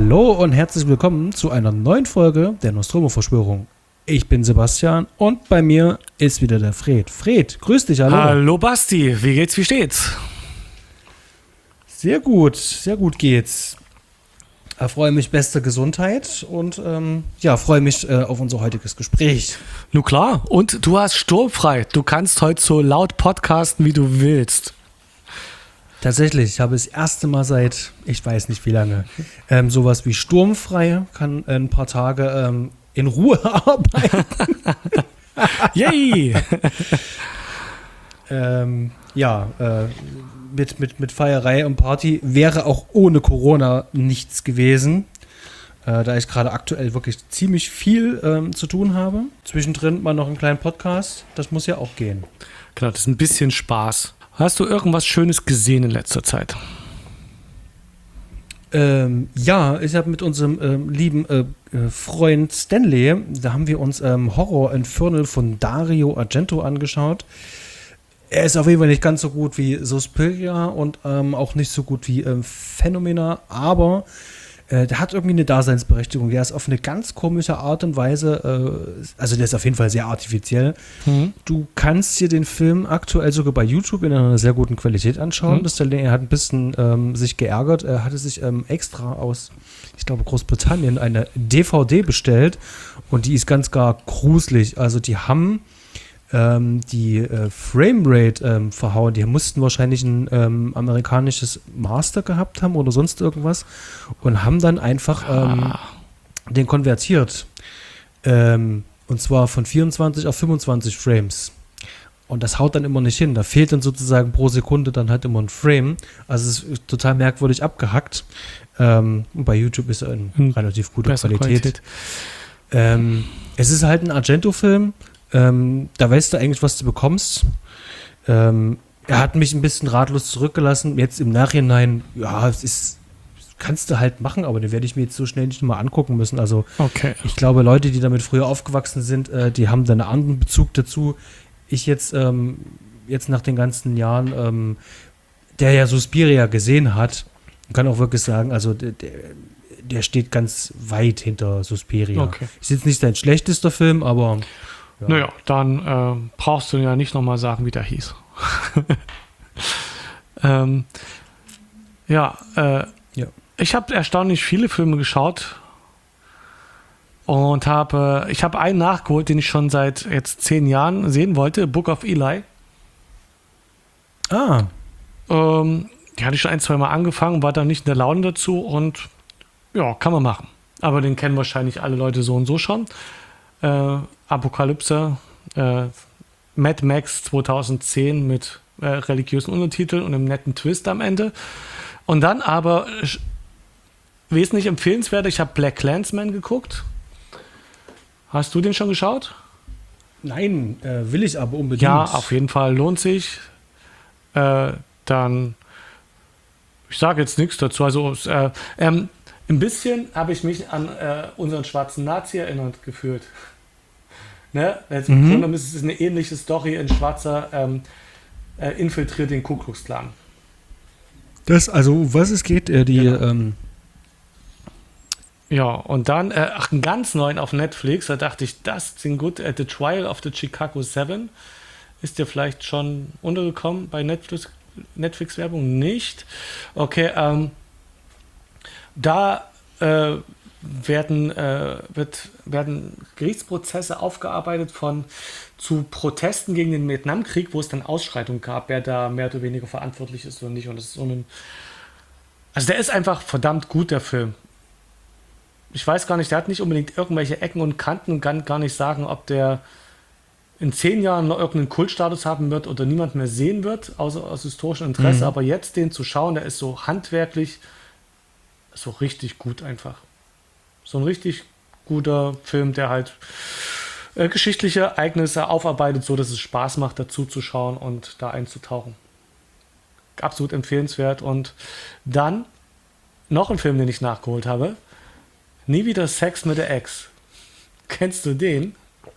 Hallo und herzlich willkommen zu einer neuen Folge der Nostromo-Verschwörung. Ich bin Sebastian und bei mir ist wieder der Fred. Fred, grüß dich, hallo. Hallo Basti, wie geht's, wie steht's? Sehr gut geht's. Freue mich bester Gesundheit und freue mich auf unser heutiges Gespräch. Nun klar, und du hast sturmfrei. Du kannst heute so laut podcasten, wie du willst. Tatsächlich, ich habe das erste Mal seit, ich weiß nicht wie lange, sowas wie sturmfrei, kann ein paar Tage in Ruhe arbeiten. Yay! Mit Feierei und Party wäre auch ohne Corona nichts gewesen, da ich gerade aktuell wirklich ziemlich viel zu tun habe. Zwischendrin mal noch einen kleinen Podcast, das muss ja auch gehen. Genau, das ist ein bisschen Spaß. Hast du irgendwas Schönes gesehen in letzter Zeit? Ich habe mit unserem lieben Freund Stanley, da haben wir uns Horror Infernal von Dario Argento angeschaut. Er ist auf jeden Fall nicht ganz so gut wie Suspiria und auch nicht so gut wie Phenomena, aber der hat irgendwie eine Daseinsberechtigung. Der ist auf eine ganz komische Art und Weise, also der ist auf jeden Fall sehr artifiziell. Du kannst dir den Film aktuell sogar bei YouTube in einer sehr guten Qualität anschauen. Er hat ein bisschen sich geärgert. Er hatte sich extra aus, ich glaube, Großbritannien eine DVD bestellt und die ist ganz gar gruselig. Also die haben die Framerate verhauen. Die mussten wahrscheinlich ein amerikanisches Master gehabt haben oder sonst irgendwas und haben dann einfach den konvertiert. Und zwar von 24 auf 25 Frames. Und das haut dann immer nicht hin. Da fehlt dann sozusagen pro Sekunde dann halt immer ein Frame. Also es ist total merkwürdig abgehackt. Bei YouTube ist er in relativ guter Qualität. Es ist halt ein Argento-Film. Da weißt du eigentlich, was du bekommst. Er hat mich ein bisschen ratlos zurückgelassen. Jetzt im Nachhinein, kannst du halt machen, aber den werde ich mir jetzt so schnell nicht mal angucken müssen. Also Ich glaube, Leute, die damit früher aufgewachsen sind, die haben da einen anderen Bezug dazu. Ich jetzt nach den ganzen Jahren, der ja Suspiria gesehen hat, kann auch wirklich sagen, also der steht ganz weit hinter Suspiria. Ist jetzt nicht sein schlechtester Film, aber ja. Naja, dann brauchst du ja nicht nochmal sagen, wie der hieß. Ich habe erstaunlich viele Filme geschaut und ich habe einen nachgeholt, den ich schon seit jetzt 10 Jahren sehen wollte, Book of Eli. Die hatte ich schon 1-2 Mal angefangen, war dann nicht in der Laune dazu und ja, kann man machen. Aber den kennen wahrscheinlich alle Leute so und so schon. Apokalypse, Mad Max 2010 mit religiösen Untertiteln und einem netten Twist am Ende. Und dann aber wesentlich empfehlenswert, ich habe Black Klansman geguckt. Hast du den schon geschaut? Nein, will ich aber unbedingt. Ja, auf jeden Fall, lohnt sich. Dann, ich sage jetzt nichts dazu. Also ein bisschen habe ich mich an unseren schwarzen Nazi erinnert gefühlt. Ne? Also im Grunde ist es eine ähnliche Story. Ein Schwarzer infiltriert den Ku Klux Klan. Was es geht, Ja, und dann einen ganz neuen auf Netflix, da dachte ich, das klingt gut. The Trial of the Chicago 7 ist dir vielleicht schon untergekommen bei Netflix-Werbung? Nicht? Okay, da werden Gerichtsprozesse aufgearbeitet zu Protesten gegen den Vietnamkrieg, wo es dann Ausschreitungen gab, wer da mehr oder weniger verantwortlich ist oder nicht. Und das ist also der ist einfach verdammt gut, der Film. Ich weiß gar nicht, der hat nicht unbedingt irgendwelche Ecken und Kanten und kann gar nicht sagen, ob der in 10 Jahren noch irgendeinen Kultstatus haben wird oder niemand mehr sehen wird, außer aus historischem Interesse. Aber jetzt den zu schauen, der ist so handwerklich so richtig gut einfach. So ein richtig guter Film, der halt geschichtliche Ereignisse aufarbeitet, so dass es Spaß macht, dazu zu schauen und da einzutauchen. Absolut empfehlenswert. Und dann noch ein Film, den ich nachgeholt habe. Nie wieder Sex mit der Ex. Kennst du den?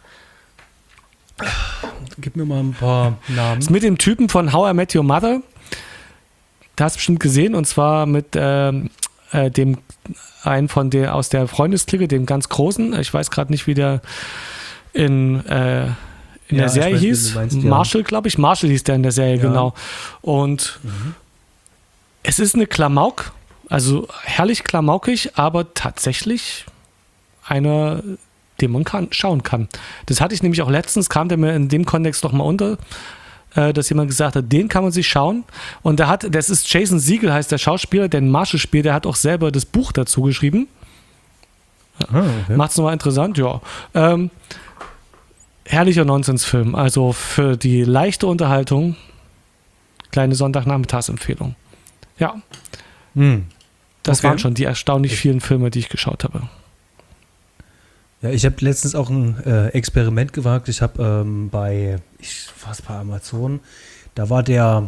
Gib mir mal ein paar Namen. Das ist mit dem Typen von How I Met Your Mother. Da hast du bestimmt gesehen. Und zwar mit dem einen von der aus der Freundesklicke, dem ganz Großen. Ich weiß gerade nicht, wie der in der Serie hieß. Meinst, Marshall, glaube ich. Marshall hieß der in der Serie, genau. Und es ist eine Klamauk, also herrlich klamaukig, aber tatsächlich einer, den man schauen kann. Das hatte ich nämlich auch letztens, kam der mir in dem Kontext noch mal unter, dass jemand gesagt hat, den kann man sich schauen. Und das ist Jason Segel, heißt der Schauspieler, der den Marshall spielt, der hat auch selber das Buch dazu geschrieben. Okay. Macht's nochmal interessant, ja. Herrlicher Nonsensfilm, also für die leichte Unterhaltung, kleine Sonntagnachmittagsempfehlung. Ja. Das waren schon die erstaunlich vielen Filme, die ich geschaut habe. Ja, ich habe letztens auch ein Experiment gewagt. Ich habe bei Amazon, da war der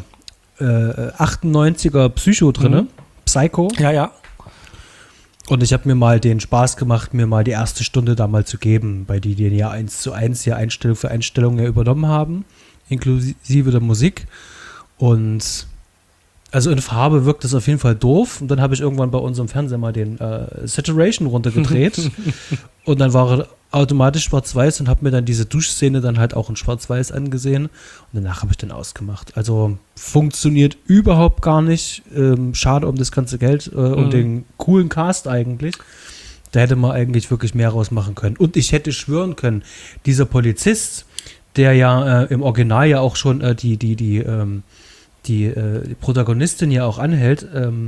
98er Psycho drin, Psycho. Ja. Und ich habe mir mal den Spaß gemacht, mir mal die erste Stunde da mal zu geben, bei die ja 1:1 ja Einstellung für Einstellung ja übernommen haben, inklusive der Musik. Und also in Farbe wirkt das auf jeden Fall doof. Und dann habe ich irgendwann bei unserem Fernseher mal den Saturation runtergedreht. Und dann war er automatisch schwarz-weiß und habe mir dann diese Duschszene dann halt auch in schwarz-weiß angesehen. Und danach habe ich dann ausgemacht. Also funktioniert überhaupt gar nicht. Schade um das ganze Geld und den coolen Cast eigentlich. Da hätte man eigentlich wirklich mehr rausmachen können. Und ich hätte schwören können, dieser Polizist, der ja im Original ja auch schon die Protagonistin ja auch anhält,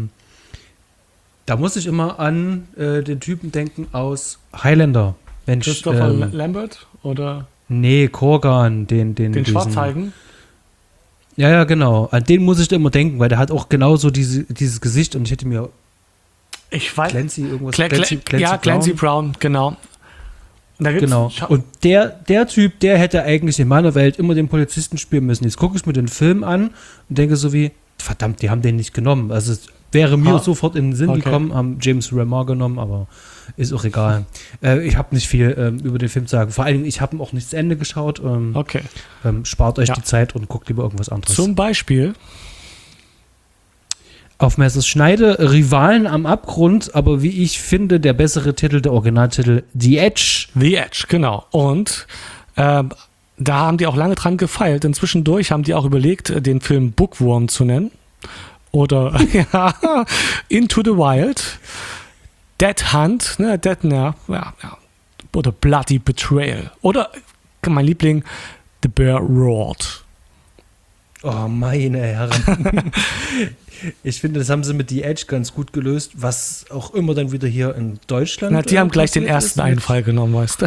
da muss ich immer an den Typen denken aus Highlander. Mensch, Christopher Lambert oder? Nee, Korgan, den Schwarzhaarigen. Ja, genau. An den muss ich da immer denken, weil der hat auch genauso dieses Gesicht und ich hätte mir Clancy Clancy Brown, genau. Genau. Und der Typ, der hätte eigentlich in meiner Welt immer den Polizisten spielen müssen. Jetzt gucke ich mir den Film an und denke so wie, verdammt, die haben den nicht genommen. Also es wäre mir sofort in den Sinn gekommen, haben James Remar genommen, aber ist auch egal. Ich habe nicht viel über den Film zu sagen. Vor allen Dingen, ich habe ihn auch nicht zu Ende geschaut. Spart euch die Zeit und guckt lieber irgendwas anderes. Zum Beispiel Auf Messers Schneide, Rivalen am Abgrund, aber wie ich finde, der bessere Titel, der Originaltitel, The Edge. The Edge, genau. Und da haben die auch lange dran gefeilt. Inzwischen haben die auch überlegt, den Film Bookworm zu nennen. Oder Into the Wild. Dead Hunt, oder Bloody Betrayal. Oder mein Liebling, The Bear Roared. Oh, meine Herren. Ich finde, das haben sie mit The Edge ganz gut gelöst, was auch immer dann wieder hier in Deutschland. Die haben gleich den ersten Einfall genommen, weißt du.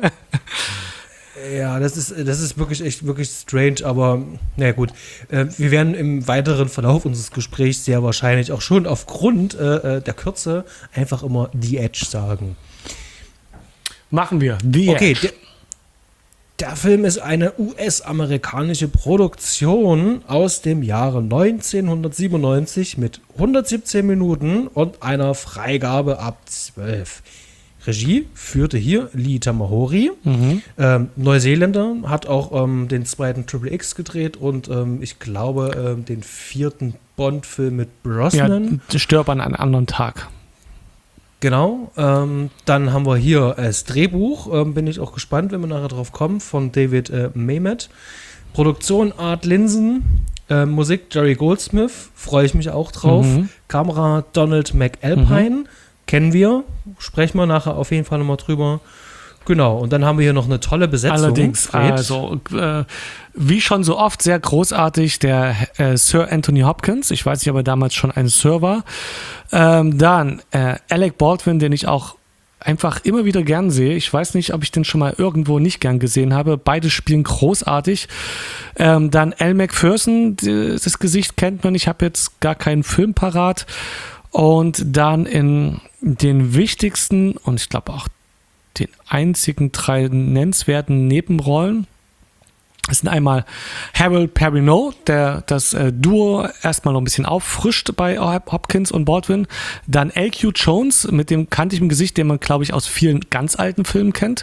Ja, das ist wirklich strange, aber naja gut. Wir werden im weiteren Verlauf unseres Gesprächs sehr wahrscheinlich auch schon aufgrund der Kürze einfach immer The Edge sagen. Machen wir. The Edge. Okay, der Film ist eine US-amerikanische Produktion aus dem Jahre 1997 mit 117 Minuten und einer Freigabe ab 12. Regie führte hier Lee Tamahori. Neuseeländer, hat auch den zweiten Triple X gedreht und ich glaube den vierten Bond-Film mit Brosnan. Ja, stirbt an einem anderen Tag. Genau. Dann haben wir hier das Drehbuch, bin ich auch gespannt, wenn wir nachher drauf kommen, von David Mamet. Produktion Art Linson, Musik Jerry Goldsmith, freue ich mich auch drauf. Kamera Donald McAlpine. Kennen wir, sprechen wir nachher auf jeden Fall nochmal drüber. Genau, und dann haben wir hier noch eine tolle Besetzung. Allerdings, also wie schon so oft sehr großartig der Sir Anthony Hopkins, ich weiß nicht, ob er damals schon ein Sir war. Dann Alec Baldwin, den ich auch einfach immer wieder gern sehe. Ich weiß nicht, ob ich den schon mal irgendwo nicht gern gesehen habe. Beide spielen großartig. Dann Elle Macpherson, das Gesicht kennt man, ich habe jetzt gar keinen Film parat. Und dann in den wichtigsten und ich glaube auch den einzigen 3 nennenswerten Nebenrollen. Es sind einmal Harold Perrineau, der das Duo erstmal noch ein bisschen auffrischt bei Hopkins und Baldwin. Dann L.Q. Jones, mit dem kantigem Gesicht, den man, glaube ich, aus vielen ganz alten Filmen kennt.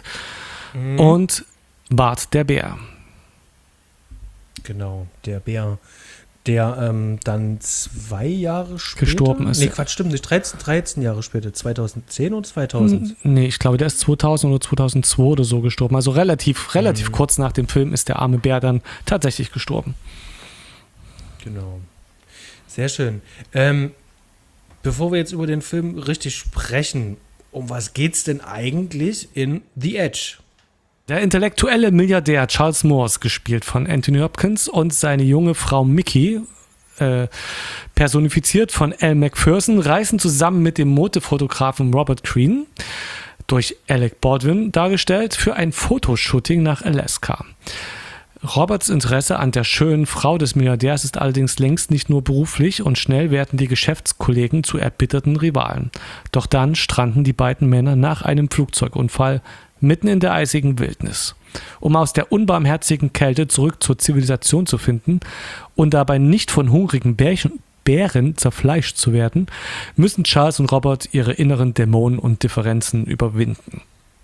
Und Bart der Bär. Genau, der Bär. der dann 2 Jahre später gestorben ist. Nee, Quatsch, stimmt nicht. 13 Jahre später. 2010 und 2000. Nee, ich glaube, der ist 2000 oder 2002 oder so gestorben. Also relativ kurz nach dem Film ist der arme Bär dann tatsächlich gestorben. Genau. Sehr schön. Bevor wir jetzt über den Film richtig sprechen, um was geht's denn eigentlich in The Edge? Der intellektuelle Milliardär Charles Morse, gespielt von Anthony Hopkins, und seine junge Frau Mickey, personifiziert von Elle Macpherson, reisen zusammen mit dem Modefotografen Robert Greene, durch Alec Baldwin dargestellt, für ein Fotoshooting nach Alaska. Roberts Interesse an der schönen Frau des Milliardärs ist allerdings längst nicht nur beruflich, und schnell werden die Geschäftskollegen zu erbitterten Rivalen. Doch dann stranden die beiden Männer nach einem Flugzeugunfall mitten in der eisigen Wildnis. Um aus der unbarmherzigen Kälte zurück zur Zivilisation zu finden und dabei nicht von hungrigen Bären zerfleischt zu werden, müssen Charles und Robert ihre inneren Dämonen und Differenzen überwinden.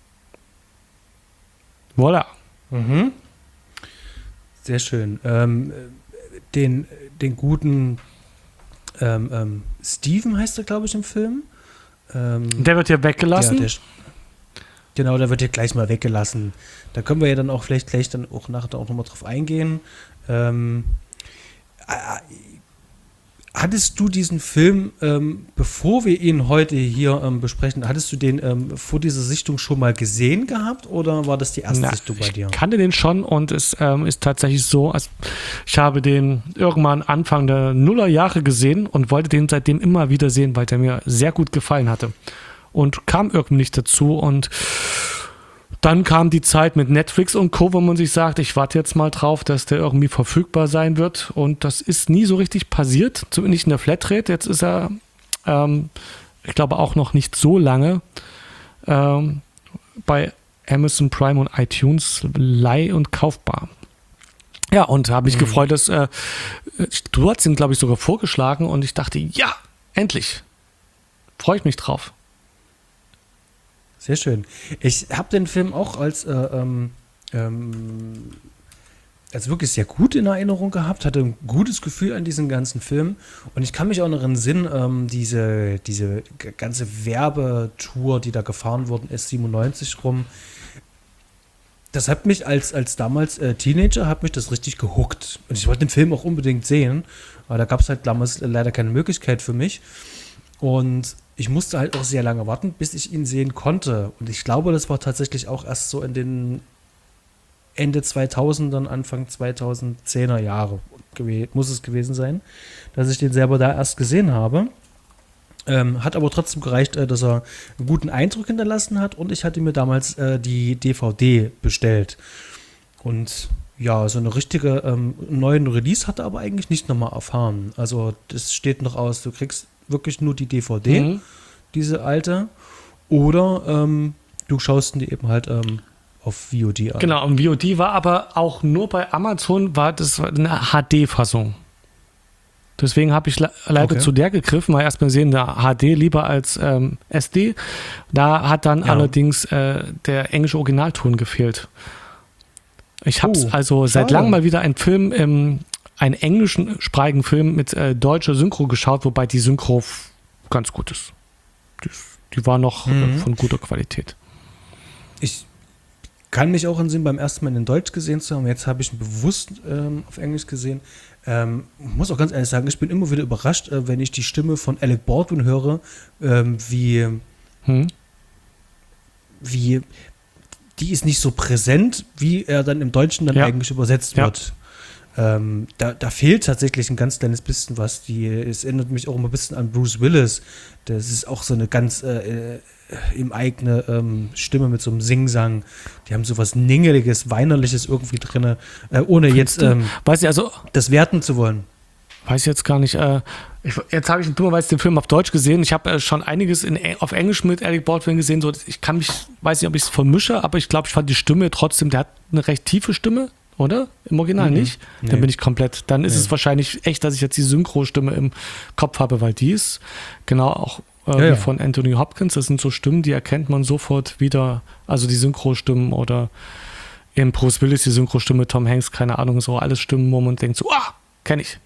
Voilà. Mhm. Sehr schön. Den guten Steven heißt er, glaube ich, im Film. Der wird ja weggelassen. Ja, genau, der wird ja gleich mal weggelassen. Da können wir ja dann auch vielleicht gleich dann auch nachher auch nochmal drauf eingehen. Hattest du diesen Film, bevor wir ihn heute hier besprechen, hattest du den vor dieser Sichtung schon mal gesehen gehabt, oder war das die erste Sichtung bei dir? Ich kannte den schon, und es ist tatsächlich so, also ich habe den irgendwann Anfang der Nullerjahre gesehen und wollte den seitdem immer wieder sehen, weil der mir sehr gut gefallen hatte. Und kam irgendwie nicht dazu, und dann kam die Zeit mit Netflix und Co., wo man sich sagt, ich warte jetzt mal drauf, dass der irgendwie verfügbar sein wird, und das ist nie so richtig passiert, zumindest nicht in der Flatrate. Jetzt ist er, ich glaube, auch noch nicht so lange bei Amazon Prime und iTunes leih- und kaufbar. Ja, und habe mich gefreut, dass du hast ihn, glaube ich, sogar vorgeschlagen, und ich dachte, ja, endlich. Freue ich mich drauf. Sehr schön. Ich habe den Film auch als wirklich sehr gut in Erinnerung gehabt, hatte ein gutes Gefühl an diesen ganzen Film, und ich kann mich auch noch entsinnen, diese ganze Werbetour, die da gefahren worden ist, 97 rum, das hat mich als damals Teenager, hat mich das richtig gehuckt, und ich wollte den Film auch unbedingt sehen, aber da gab es halt damals leider keine Möglichkeit für mich, und ich musste halt auch sehr lange warten, bis ich ihn sehen konnte. Und ich glaube, das war tatsächlich auch erst so in den Ende 2000ern, Anfang 2010er Jahre muss es gewesen sein, dass ich den selber da erst gesehen habe. Hat aber trotzdem gereicht, dass er einen guten Eindruck hinterlassen hat, und ich hatte mir damals die DVD bestellt. Und ja, so eine richtige neuen Release hat er aber eigentlich nicht nochmal erfahren. Also das steht noch aus, du kriegst wirklich nur die DVD, diese alte, oder du schaust die eben halt auf VOD an. Genau, und VOD war aber auch nur bei Amazon, war das eine HD-Fassung. Deswegen habe ich leider zu der gegriffen, weil erstmal sehen, der HD lieber als SD. Da hat dann allerdings der englische Originalton gefehlt. Ich habe also seit langem mal wieder einen Film, einen englischsprachigen Film mit deutscher Synchro geschaut, wobei die Synchro ganz gut ist. Die war noch von guter Qualität. Ich kann mich auch entsinnen, beim ersten Mal in Deutsch gesehen zu haben. Jetzt habe ich ihn bewusst auf Englisch gesehen. Muss auch ganz ehrlich sagen, ich bin immer wieder überrascht, wenn ich die Stimme von Alec Baldwin höre, wie die ist nicht so präsent, wie er dann im Deutschen dann eigentlich übersetzt wird. Da fehlt tatsächlich ein ganz kleines bisschen was. Es erinnert mich auch immer ein bisschen an Bruce Willis. Das ist auch so eine ganz im eigene Stimme mit so einem Singsang. Die haben so was Ningeliges, Weinerliches irgendwie drin, ohne jetzt das werten zu wollen. Weiß ich jetzt gar nicht. Jetzt habe ich dummerweise den Film auf Deutsch gesehen. Ich habe schon einiges auf Englisch mit Alec Baldwin gesehen. So, weiß nicht, ob ich es vermische, aber ich glaube, ich fand die Stimme trotzdem, der hat eine recht tiefe Stimme, oder? Im Original nicht? Nee. Dann bin ich komplett. Dann ist es wahrscheinlich echt, dass ich jetzt die Synchro-Stimme im Kopf habe, weil die ist genau auch wie von Anthony Hopkins. Das sind so Stimmen, die erkennt man sofort wieder. Also die Synchro-Stimmen oder in Bruce Willis die Synchro-Stimme, Tom Hanks, keine Ahnung, so alles Stimmen, wo man denkt so, kenne ich.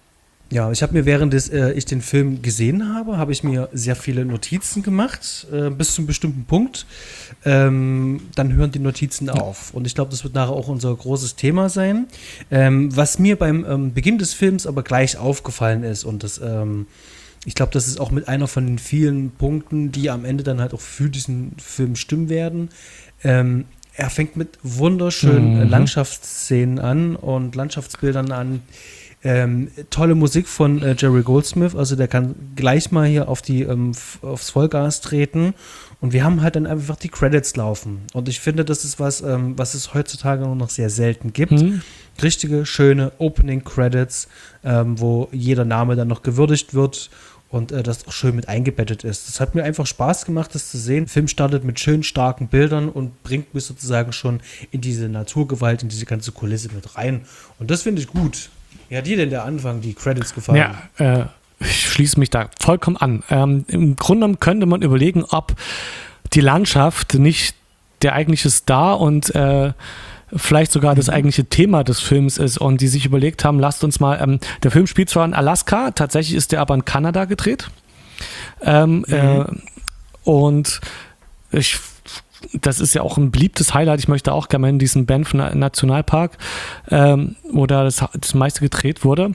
Ja, ich habe mir, während ich den Film gesehen habe ich mir sehr viele Notizen gemacht, bis zu einem bestimmten Punkt. Dann hören die Notizen auf. Und ich glaube, das wird nachher auch unser großes Thema sein. Was mir beim Beginn des Films aber gleich aufgefallen ist, und ich glaube, das ist auch mit einer von den vielen Punkten, die am Ende dann halt auch für diesen Film stimmen werden. Er fängt mit wunderschönen Landschaftsszenen an und Landschaftsbildern an. Tolle Musik von Jerry Goldsmith, also der kann gleich mal hier aufs Vollgas treten und wir haben halt dann einfach die Credits laufen und ich finde, das ist was es heutzutage nur noch sehr selten gibt. Richtige, schöne Opening Credits, wo jeder Name dann noch gewürdigt wird und das auch schön mit eingebettet ist. Das hat mir einfach Spaß gemacht, das zu sehen. Der Film startet mit schön starken Bildern und bringt mich sozusagen schon in diese Naturgewalt, in diese ganze Kulisse mit rein und das finde ich gut. Wie hat dir denn der Anfang, die Credits gefallen? Ja, ich schließe mich da vollkommen an. Im Grunde genommen könnte man überlegen, ob die Landschaft nicht der eigentliche Star und vielleicht sogar das eigentliche Thema des Films ist und die sich überlegt haben, lasst uns mal, der Film spielt zwar in Alaska, tatsächlich ist der aber in Kanada gedreht. Und das ist ja auch ein beliebtes Highlight. Ich möchte auch gerne mal in diesen Banff Nationalpark, wo da das meiste gedreht wurde.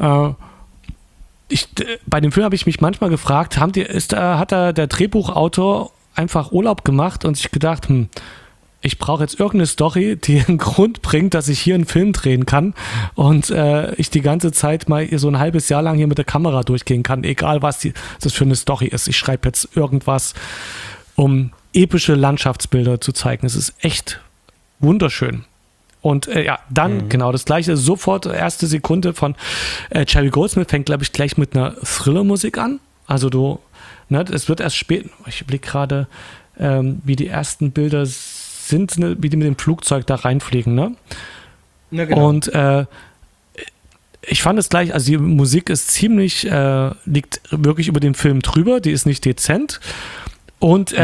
Bei dem Film habe ich mich manchmal gefragt, hat der Drehbuchautor einfach Urlaub gemacht und sich gedacht, ich brauche jetzt irgendeine Story, die einen Grund bringt, dass ich hier einen Film drehen kann und ich die ganze Zeit mal so ein halbes Jahr lang hier mit der Kamera durchgehen kann, egal was das für eine Story ist. Ich schreibe jetzt irgendwas, um epische Landschaftsbilder zu zeigen. Es ist echt wunderschön. Und dann genau das Gleiche, sofort erste Sekunde von Jerry Goldsmith fängt, glaube ich, gleich mit einer Thriller-Musik an. Also es wird erst spät, ich blicke gerade, wie die ersten Bilder sind, wie die mit dem Flugzeug da reinfliegen, ne? Ja, genau. Und ich fand es gleich, also die Musik ist ziemlich, liegt wirklich über den Film drüber, die ist nicht dezent. Und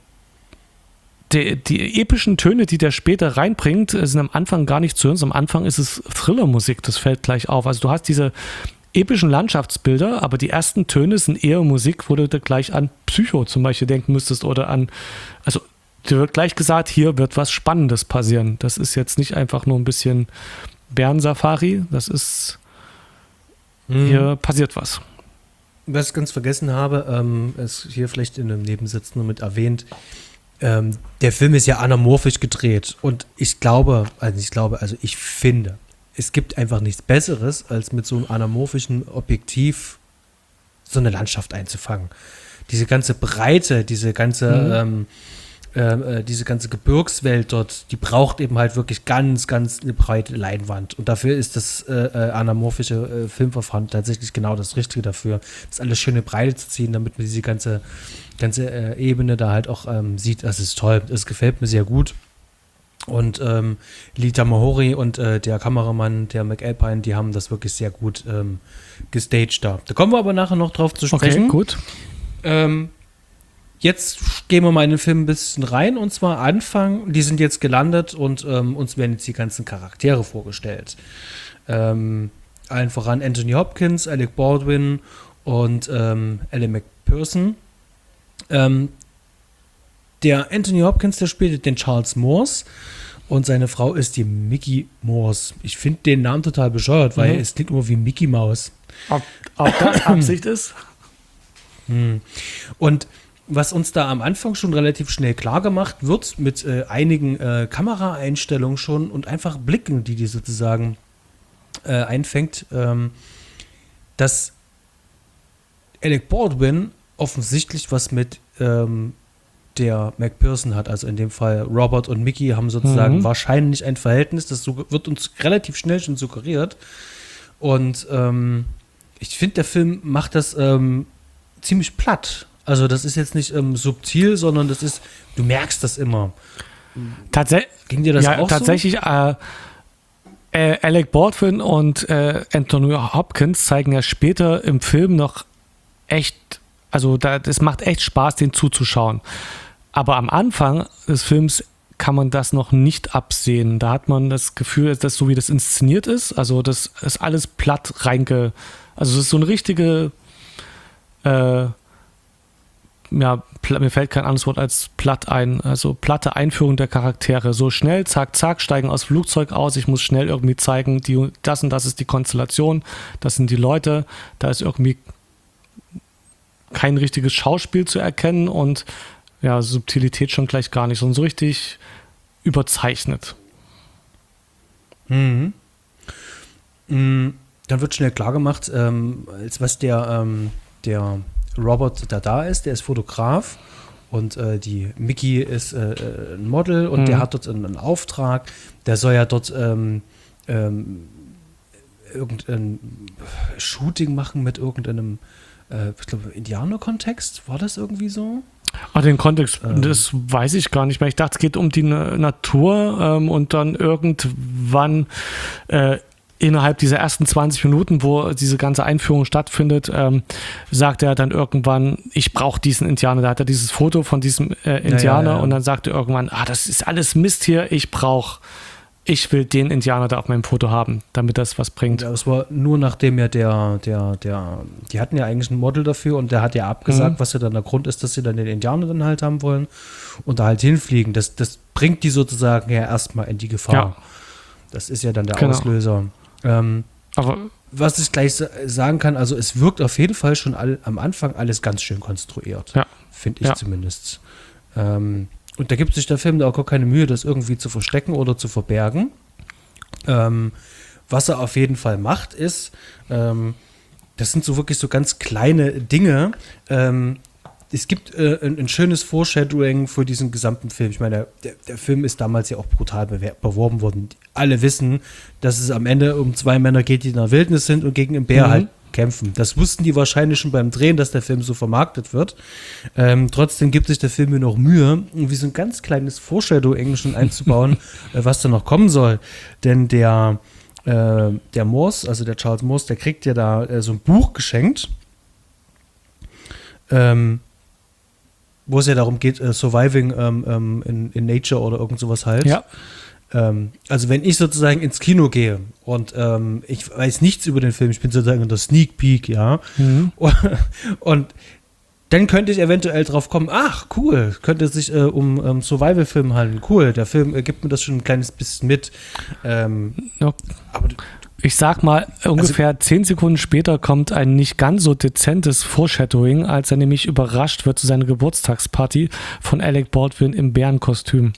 die epischen Töne, die der später reinbringt, sind am Anfang gar nicht zu hören. Am Anfang ist es Thriller-Musik, das fällt gleich auf. Also du hast diese epischen Landschaftsbilder, aber die ersten Töne sind eher Musik, wo du da gleich an Psycho zum Beispiel denken müsstest oder also dir wird gleich gesagt, hier wird was Spannendes passieren. Das ist jetzt nicht einfach nur ein bisschen Bärensafari, das ist, hier passiert was. Was ich ganz vergessen habe, ist hier vielleicht in einem Nebensatz nur mit erwähnt, der Film ist ja anamorphisch gedreht und ich finde, es gibt einfach nichts Besseres, als mit so einem anamorphischen Objektiv so eine Landschaft einzufangen. Diese ganze Breite, diese ganze Gebirgswelt dort, die braucht eben halt wirklich ganz, ganz eine breite Leinwand. Und dafür ist das anamorphische Filmverfahren tatsächlich genau das Richtige dafür, das alles schöne Breite zu ziehen, damit man diese ganze Ebene da halt auch sieht. Das ist toll, das gefällt mir sehr gut. Und Lee Tamahori und der Kameramann, der McAlpine, die haben das wirklich sehr gut gestaged da. Da kommen wir aber nachher noch drauf zu sprechen. Okay, gut. Jetzt gehen wir mal in den Film ein bisschen rein und zwar Anfang, die sind jetzt gelandet und uns werden jetzt die ganzen Charaktere vorgestellt. Allen voran Anthony Hopkins, Alec Baldwin und Ally McPherson. Der Anthony Hopkins, der spielt den Charles Morse und seine Frau ist die Mickey Morse. Ich finde den Namen total bescheuert, weil es klingt immer wie Mickey Maus. Ob das Absicht ist? Und was uns da am Anfang schon relativ schnell klar gemacht wird, mit einigen Kameraeinstellungen schon und einfach Blicken, die sozusagen einfängt, dass Alec Baldwin offensichtlich was mit der McPherson hat, also in dem Fall Robert und Mickey haben sozusagen wahrscheinlich ein Verhältnis, das wird uns relativ schnell schon suggeriert und ich finde, der Film macht das ziemlich platt. Also das ist jetzt nicht subtil, sondern du merkst das immer. Ging dir das auch tatsächlich, so? Alec Baldwin und Anthony Hopkins zeigen ja später im Film noch echt, also das macht echt Spaß, den zuzuschauen. Aber am Anfang des Films kann man das noch nicht absehen. Da hat man das Gefühl, dass so wie das inszeniert ist, also das ist alles platt Also es ist so eine richtige, mir fällt kein anderes Wort als platt ein, also platte Einführung der Charaktere. So schnell, zack, zack, steigen aus dem Flugzeug aus, ich muss schnell irgendwie zeigen, das und das ist die Konstellation, das sind die Leute, da ist irgendwie kein richtiges Schauspiel zu erkennen und ja, Subtilität schon gleich gar nicht, sondern so richtig überzeichnet. Mhm. Dann wird schnell klar gemacht, als was der Robert da ist, der ist Fotograf und die Mickey ist ein Model und der hat dort einen Auftrag, der soll ja dort irgendein Shooting machen mit irgendeinem, ich glaube, Indianer-Kontext, war das irgendwie so? Den Kontext, das weiß ich gar nicht mehr. Ich dachte, es geht um die Natur und dann irgendwann innerhalb dieser ersten 20 Minuten, wo diese ganze Einführung stattfindet, sagt er dann irgendwann, ich brauche diesen Indianer. Da hat er dieses Foto von diesem Indianer und dann sagt er irgendwann, das ist alles Mist hier, ich will den Indianer da auf meinem Foto haben, damit das was bringt. Ja, es war nur nachdem ja die hatten ja eigentlich ein Model dafür und der hat ja abgesagt, was ja dann der Grund ist, dass sie dann den Indianer dann halt haben wollen und da halt hinfliegen. Das bringt die sozusagen ja erstmal in die Gefahr. Ja. Das ist ja dann der Auslöser. Aber was ich gleich sagen kann, also es wirkt auf jeden Fall schon am Anfang alles ganz schön konstruiert. Ja. Finde ich zumindest. Und da gibt sich der Film da auch gar keine Mühe, das irgendwie zu verstecken oder zu verbergen. Was er auf jeden Fall macht, ist, das sind so wirklich so ganz kleine Dinge. Es gibt ein schönes Foreshadowing für diesen gesamten Film. Ich meine, der Film ist damals ja auch brutal beworben worden. Alle wissen, dass es am Ende um 2 Männer geht, die in der Wildnis sind und gegen einen Bär halt kämpfen. Das wussten die wahrscheinlich schon beim Drehen, dass der Film so vermarktet wird. Trotzdem gibt sich der Film mir noch Mühe, wie so ein ganz kleines Foreshadowing schon einzubauen, was da noch kommen soll. Denn der Morse, also der Charles Morse, der kriegt ja da so ein Buch geschenkt, wo es ja darum geht, Surviving in Nature oder irgend sowas halt. Ja. Also wenn ich sozusagen ins Kino gehe und ich weiß nichts über den Film, ich bin sozusagen in der Sneak Peek, ja, und dann könnte ich eventuell drauf kommen, ach cool, könnte es sich um Survival-Film handeln, cool, der Film gibt mir das schon ein kleines bisschen mit. Aber ich sag mal, ungefähr 10 Sekunden später kommt ein nicht ganz so dezentes Foreshadowing, als er nämlich überrascht wird zu seiner Geburtstagsparty von Alec Baldwin im Bärenkostüm.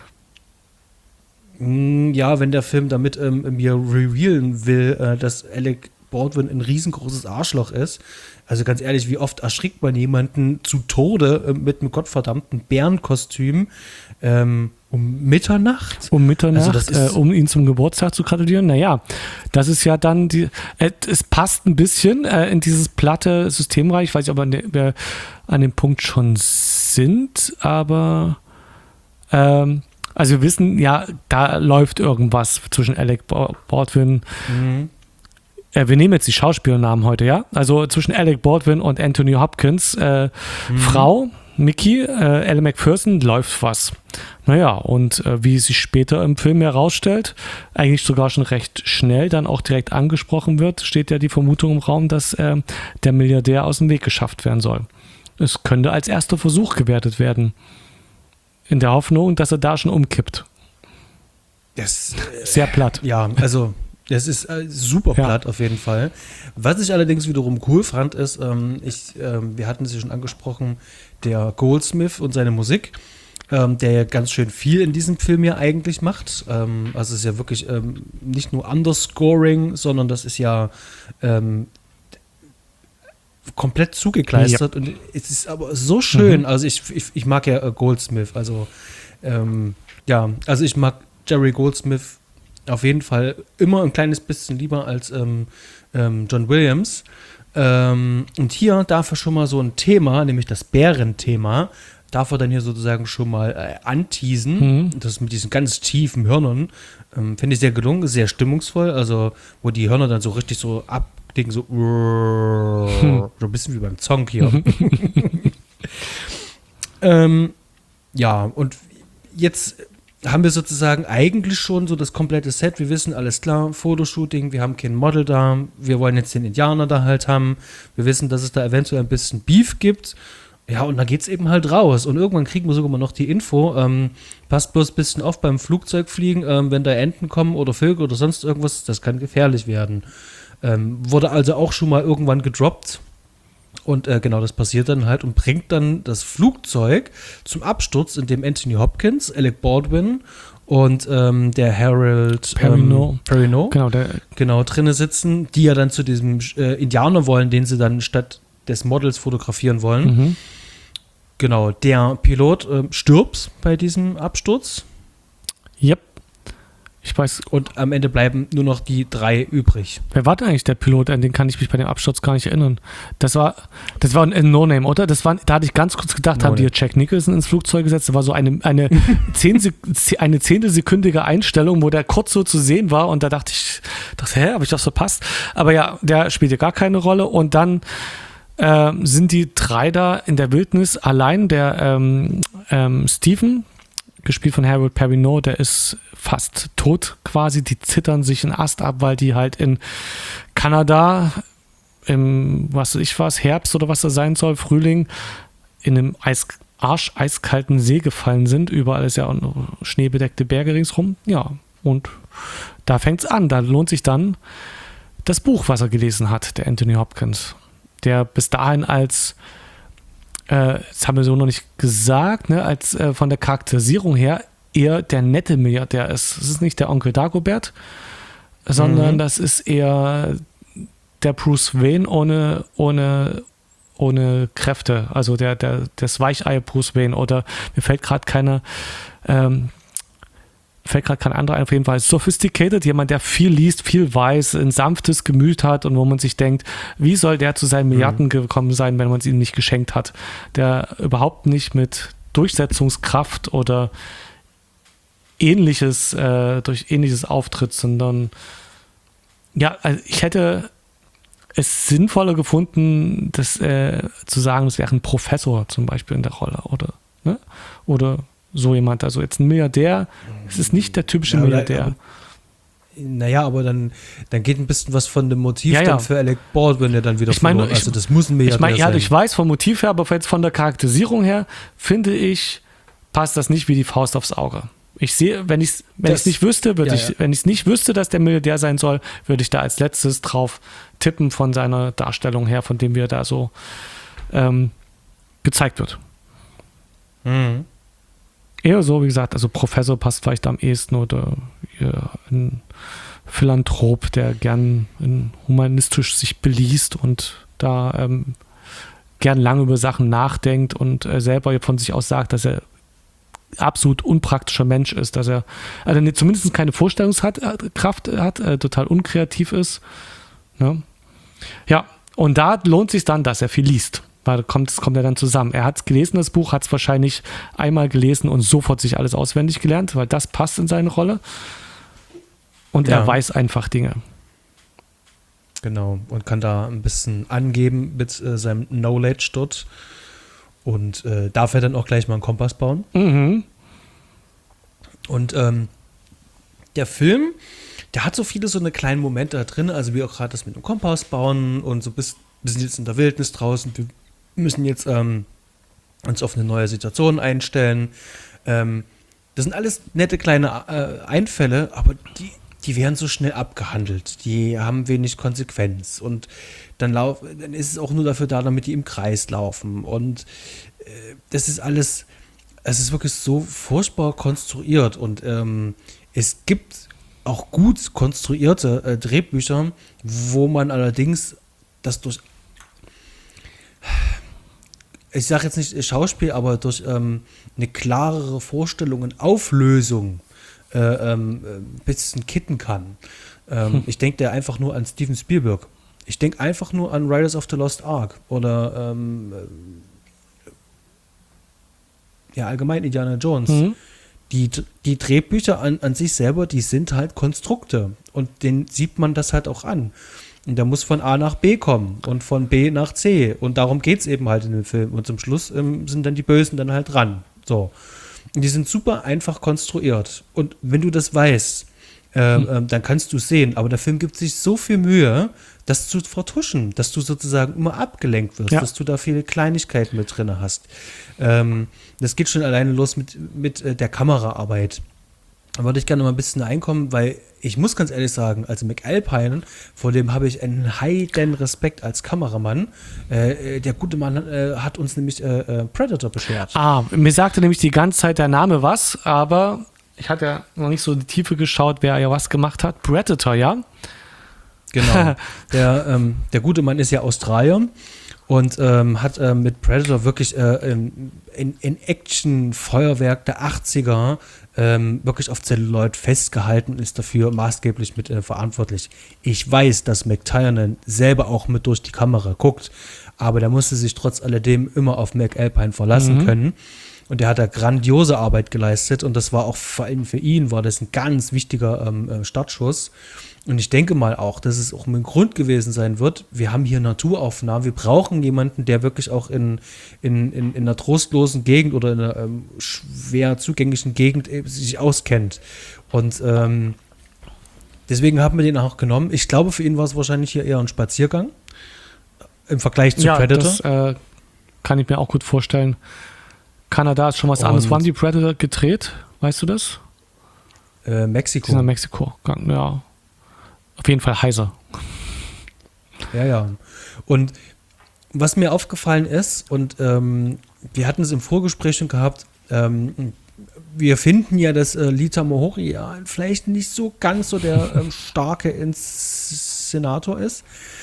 Ja, wenn der Film damit mir revealen will, dass Alec Baldwin ein riesengroßes Arschloch ist. Also ganz ehrlich, wie oft erschrickt man jemanden zu Tode mit einem gottverdammten Bärenkostüm um Mitternacht? Um Mitternacht, also das ist um ihn zum Geburtstag zu gratulieren? Naja, das ist ja dann, es passt ein bisschen in dieses platte System rein. Ich weiß nicht, ob wir an dem Punkt schon sind, aber also wir wissen, ja, da läuft irgendwas zwischen Alec Baldwin. Wir nehmen jetzt die Schauspielernamen heute, ja? Also zwischen Alec Baldwin und Anthony Hopkins. Frau, Mickey, Elle Macpherson, läuft was. Naja, und wie sich später im Film herausstellt, eigentlich sogar schon recht schnell dann auch direkt angesprochen wird, steht ja die Vermutung im Raum, dass der Milliardär aus dem Weg geschafft werden soll. Es könnte als erster Versuch gewertet werden. In der Hoffnung, dass er da schon umkippt. Das sehr platt. Ja, also das ist super platt auf jeden Fall. Was ich allerdings wiederum cool fand, ist, wir hatten es ja schon angesprochen, der Goldsmith und seine Musik, der ja ganz schön viel in diesem Film ja eigentlich macht. Also es ist ja wirklich nicht nur Underscoring, sondern das ist ja komplett zugekleistert und es ist aber so schön. Also ich mag ja Goldsmith, also also ich mag Jerry Goldsmith auf jeden Fall immer ein kleines bisschen lieber als John Williams. Und hier darf er schon mal so ein Thema, nämlich das Bärenthema, darf er dann hier sozusagen schon mal anteasen. Das mit diesen ganz tiefen Hörnern finde ich sehr gelungen, sehr stimmungsvoll, also wo die Hörner dann so richtig so abklingen, so so ein bisschen wie beim Zonk hier. Ja, und jetzt haben wir sozusagen eigentlich schon so das komplette Set. Wir wissen, alles klar, Fotoshooting, wir haben kein Model da, wir wollen jetzt den Indianer da halt haben. Wir wissen, dass es da eventuell ein bisschen Beef gibt. Ja, und dann geht's eben halt raus. Und irgendwann kriegen wir sogar mal noch die Info, passt bloß ein bisschen auf beim Flugzeugfliegen, wenn da Enten kommen oder Vögel oder sonst irgendwas, das kann gefährlich werden. Wurde also auch schon mal irgendwann gedroppt. Und genau, das passiert dann halt und bringt dann das Flugzeug zum Absturz, in dem Anthony Hopkins, Alec Baldwin und der Harold Perrineau genau drinne sitzen, die ja dann zu diesem Indianer wollen, den sie dann statt des Models fotografieren wollen. Mhm. Genau, der Pilot stirbt bei diesem Absturz. Yep. Ich weiß. Und am Ende bleiben nur noch die 3 übrig. Wer war denn eigentlich der Pilot? An den kann ich mich bei dem Absturz gar nicht erinnern. Das war ein No-Name, oder? Da hatte ich ganz kurz gedacht, haben die Jack Nicholson ins Flugzeug gesetzt. Da war so eine zehntelsekündige Einstellung, wo der kurz so zu sehen war. Und da dachte ich, habe ich das verpasst? Aber ja, der spielte gar keine Rolle. Und dann sind die 3 da in der Wildnis allein. Der Stephen, gespielt von Harold Perrineau, der ist fast tot quasi. Die zittern sich einen Ast ab, weil die halt in Kanada im, Herbst oder was das sein soll, Frühling, in einem eiskalten See gefallen sind. Überall ist ja auch schneebedeckte Berge ringsrum. Ja, und da fängt es an. Da lohnt sich dann das Buch, was er gelesen hat, der Anthony Hopkins. Der bis dahin als, das haben wir so noch nicht gesagt, ne, als von der Charakterisierung her eher der nette Milliardär ist. Es ist nicht der Onkel Dagobert, sondern das ist eher der Bruce Wayne ohne Kräfte. Also das Weichei Bruce Wayne. Oder mir fällt gerade kein anderer ein, auf jeden Fall sophisticated, jemand, der viel liest, viel weiß, ein sanftes Gemüt hat und wo man sich denkt, wie soll der zu seinen Milliarden gekommen sein, wenn man es ihm nicht geschenkt hat, der überhaupt nicht mit Durchsetzungskraft oder ähnliches auftritt, sondern ja, also ich hätte es sinnvoller gefunden, das zu sagen, es wäre ein Professor zum Beispiel in der Rolle oder so jemand, also jetzt ein Milliardär, es ist nicht der typische Milliardär. Aber dann geht ein bisschen was von dem Motiv dann für Alec Baldwin, der dann wieder verloren. Also das muss ein Milliardär sein. Ich weiß vom Motiv her, aber jetzt von der Charakterisierung her, finde ich, passt das nicht wie die Faust aufs Auge. Ich sehe, wenn ich es nicht wüsste, wenn ich es nicht wüsste, dass der Milliardär sein soll, würde ich da als letztes drauf tippen von seiner Darstellung her, von dem wir da so gezeigt wird. Mhm. Eher so, wie gesagt, also Professor passt vielleicht am ehesten oder ein Philanthrop, der gern humanistisch sich beliest und da gern lange über Sachen nachdenkt und selber von sich aus sagt, dass er absolut unpraktischer Mensch ist, dass er zumindest keine Vorstellungskraft hat, total unkreativ ist. Ne? Ja, und da lohnt sich dann, dass er viel liest. Weil das kommt ja dann zusammen. Er hat es gelesen, das Buch, hat es wahrscheinlich einmal gelesen und sofort sich alles auswendig gelernt, weil das passt in seine Rolle. Und er weiß einfach Dinge. Genau, und kann da ein bisschen angeben mit seinem Knowledge dort. Und darf er dann auch gleich mal einen Kompass bauen. Mhm. Und der Film, der hat so viele so eine kleinen Momente da drin, also wie auch gerade das mit dem Kompass bauen und so wir sind jetzt in der Wildnis draußen, wir müssen jetzt uns auf eine neue Situation einstellen. Das sind alles nette kleine Einfälle, aber die werden so schnell abgehandelt. Die haben wenig Konsequenz. Und dann ist es auch nur dafür da, damit die im Kreis laufen. Und das ist alles, es ist wirklich so furchtbar konstruiert. Und es gibt auch gut konstruierte Drehbücher, wo man allerdings das durch, ich sage jetzt nicht Schauspiel, aber durch eine klarere Vorstellung und Auflösung ein bisschen kitten kann. Ich denke da einfach nur an Steven Spielberg. Ich denke einfach nur an Raiders of the Lost Ark oder allgemein Indiana Jones. Mhm. Die Drehbücher an sich selber, die sind halt Konstrukte und denen sieht man das halt auch an. Und der muss von A nach B kommen und von B nach C. Und darum geht es eben halt in dem Film. Und zum Schluss sind dann die Bösen dann halt dran. So. Und die sind super einfach konstruiert. Und wenn du das weißt, dann kannst du es sehen. Aber der Film gibt sich so viel Mühe, das zu vertuschen, dass du sozusagen immer abgelenkt wirst, dass du da viele Kleinigkeiten mit drin hast. Das geht schon alleine los mit der Kameraarbeit. Da würde ich gerne mal ein bisschen einkommen, weil ich muss ganz ehrlich sagen, also McAlpine, vor dem habe ich einen heiden Respekt als Kameramann. Der gute Mann hat uns nämlich Predator beschert. Mir sagte nämlich die ganze Zeit der Name was, aber ich hatte ja noch nicht so in die Tiefe geschaut, wer ja was gemacht hat. Predator, ja? Genau. Der gute Mann ist ja Australier und hat mit Predator wirklich in Action-Feuerwerk der 80er wirklich auf Celluloid festgehalten und ist dafür maßgeblich mit verantwortlich. Ich weiß, dass McTiernan selber auch mit durch die Kamera guckt, aber der musste sich trotz alledem immer auf McAlpine verlassen können. Und der hat da grandiose Arbeit geleistet und das war auch vor allem für ihn, war das ein ganz wichtiger Startschuss. Und ich denke mal auch, dass es auch ein Grund gewesen sein wird, wir haben hier Naturaufnahmen, wir brauchen jemanden, der wirklich auch in einer trostlosen Gegend oder in einer schwer zugänglichen Gegend sich auskennt. Und deswegen haben wir den auch genommen. Ich glaube, für ihn war es wahrscheinlich hier eher ein Spaziergang im Vergleich zu Predator. Das kann ich mir auch gut vorstellen. Kanada ist schon was anderes. Wann haben die Predator gedreht? Weißt du das? Mexiko. Die sind in Mexiko. Ja. Auf jeden Fall heiser. Ja. Und was mir aufgefallen ist, und wir hatten es im Vorgespräch schon gehabt, wir finden ja, dass Lita Mohori vielleicht nicht so ganz so der starke Inszenator ist.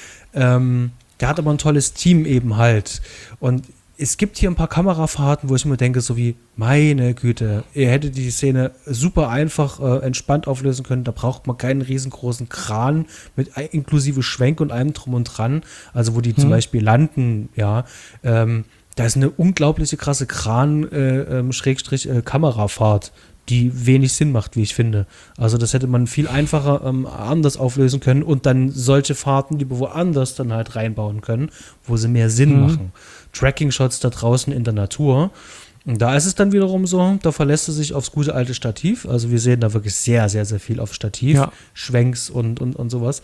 Der hat aber ein tolles Team eben halt. Und es gibt hier ein paar Kamerafahrten, wo ich mir denke, so wie, meine Güte, ihr hättet die Szene super einfach entspannt auflösen können. Da braucht man keinen riesengroßen Kran mit inklusive Schwenk und allem drum und dran. Also wo die zum Beispiel landen, ja. Da ist eine unglaubliche krasse Kran-Kamerafahrt, die wenig Sinn macht, wie ich finde. Also das hätte man viel einfacher anders auflösen können und dann solche Fahrten, die wir woanders dann halt reinbauen können, wo sie mehr Sinn machen. Tracking-Shots da draußen in der Natur. Und da ist es dann wiederum so, da verlässt er sich aufs gute alte Stativ. Also wir sehen da wirklich sehr, sehr, sehr viel auf Stativ, Schwenks und sowas.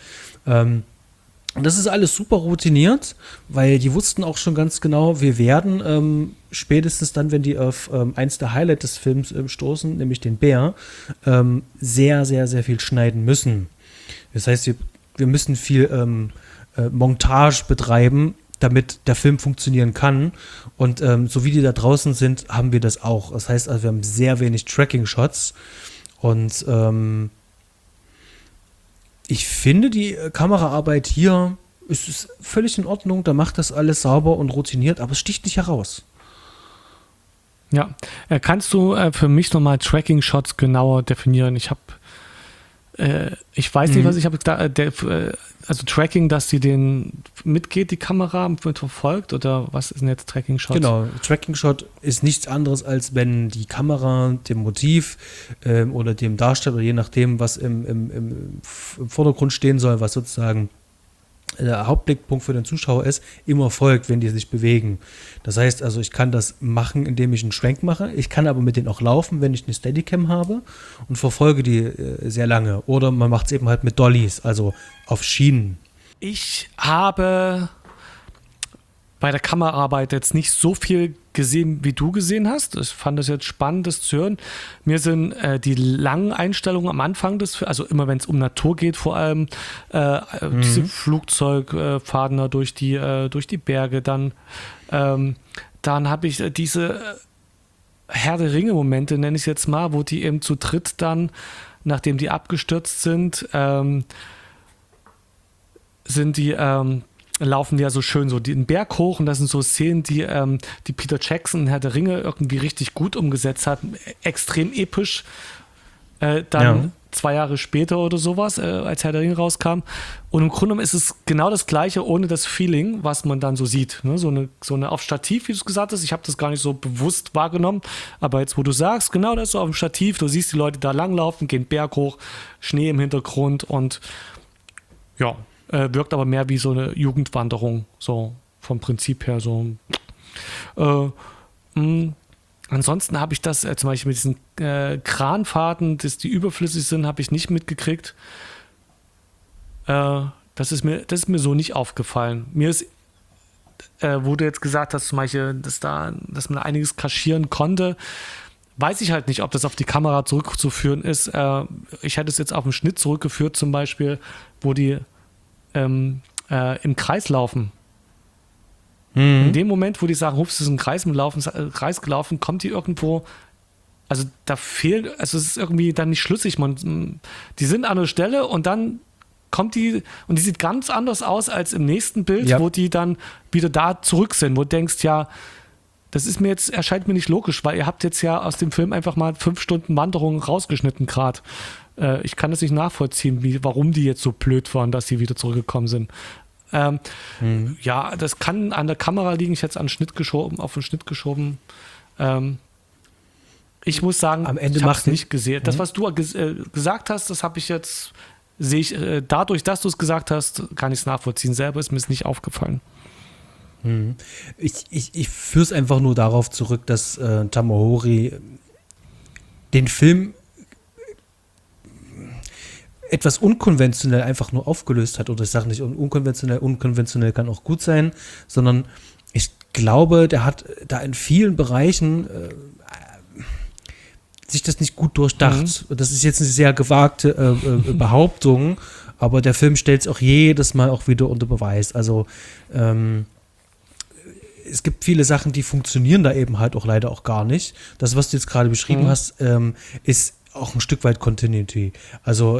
Und das ist alles super routiniert, weil die wussten auch schon ganz genau, wir werden spätestens dann, wenn die auf eins der Highlights des Films stoßen, nämlich den Bär, sehr, sehr, sehr viel schneiden müssen. Das heißt, wir müssen viel Montage betreiben, damit der Film funktionieren kann. Und so wie die da draußen sind, haben wir das auch. Das heißt, also wir haben sehr wenig Tracking-Shots und ich finde, die Kameraarbeit hier ist völlig in Ordnung, da macht das alles sauber und routiniert, aber es sticht nicht heraus. Ja, kannst du für mich nochmal Tracking-Shots genauer definieren? Ich weiß nicht, was ich habe also Tracking, dass sie den mitgeht, die Kamera mit verfolgt, oder was ist denn jetzt Tracking-Shot? Genau, Tracking-Shot ist nichts anderes, als wenn die Kamera dem Motiv oder dem Darsteller, je nachdem, was im Vordergrund stehen soll, was sozusagen der Hauptblickpunkt für den Zuschauer ist, immer folgt, wenn die sich bewegen. Das heißt also, ich kann das machen, indem ich einen Schwenk mache. Ich kann aber mit denen auch laufen, wenn ich eine Steadicam habe und verfolge die sehr lange. Oder man macht es eben halt mit Dollies, also auf Schienen. Ich habe bei der Kameraarbeit jetzt nicht so viel gesehen, wie du gesehen hast. Ich fand es jetzt spannend, das zu hören. Mir sind die langen Einstellungen am Anfang also immer wenn es um Natur geht, vor allem diese Flugzeugfahrten da durch die Berge, dann habe ich diese Herr der Ringe-Momente, nenne ich es jetzt mal, wo die eben zu dritt dann, nachdem die abgestürzt sind, laufen die ja so schön so den Berg hoch, und das sind so Szenen, die Peter Jackson in Herr der Ringe irgendwie richtig gut umgesetzt hat. Extrem episch. Dann 2 Jahre später oder sowas, als Herr der Ringe rauskam. Und im Grunde genommen ist es genau das Gleiche, ohne das Feeling, was man dann so sieht. Ne? So eine auf Stativ, wie du es gesagt hast. Ich habe das gar nicht so bewusst wahrgenommen. Aber jetzt, wo du sagst, genau das ist so auf dem Stativ, du siehst die Leute da langlaufen, gehen Berg hoch, Schnee im Hintergrund und ja, wirkt aber mehr wie so eine Jugendwanderung, so vom Prinzip her so. ansonsten habe ich das zum Beispiel mit diesen Kranfahrten, die überflüssig sind, habe ich nicht mitgekriegt. Das ist mir so nicht aufgefallen. Mir ist, wo du jetzt gesagt hast, zum Beispiel, dass man einiges kaschieren konnte, weiß ich halt nicht, ob das auf die Kamera zurückzuführen ist. Ich hätte es jetzt auf den Schnitt zurückgeführt, zum Beispiel, wo die im Kreis laufen. In dem Moment, wo die sagen, hups, es ist ein Kreis gelaufen, kommt die irgendwo, also da fehlt, also es ist irgendwie dann nicht schlüssig. Die sind an der Stelle und dann kommt die, und die sieht ganz anders aus als im nächsten Bild, wo die dann wieder da zurück sind, wo du denkst, ja, das erscheint mir nicht logisch, weil ihr habt jetzt ja aus dem Film einfach mal 5 Stunden Wanderung rausgeschnitten gerade. Ich kann das nicht nachvollziehen, warum die jetzt so blöd waren, dass sie wieder zurückgekommen sind. Ja, das kann an der Kamera liegen. Ich hätte es auf den Schnitt geschoben. Ich muss sagen, am Ende ich habe es nicht gesehen. Das, was du gesagt hast, das habe ich jetzt, sehe ich, dadurch, dass du es gesagt hast, kann ich es nachvollziehen. Selber ist mir es nicht aufgefallen. Ich führe es einfach nur darauf zurück, dass Tamahori den Film etwas unkonventionell einfach nur aufgelöst hat. Oder ich sage nicht unkonventionell kann auch gut sein, sondern ich glaube, der hat da in vielen Bereichen sich das nicht gut durchdacht. Das ist jetzt eine sehr gewagte Behauptung, aber der Film stellt es auch jedes Mal auch wieder unter Beweis. Also es gibt viele Sachen, die funktionieren da eben halt auch leider auch gar nicht. Das, was du jetzt gerade beschrieben hast, ist auch ein Stück weit Continuity. Also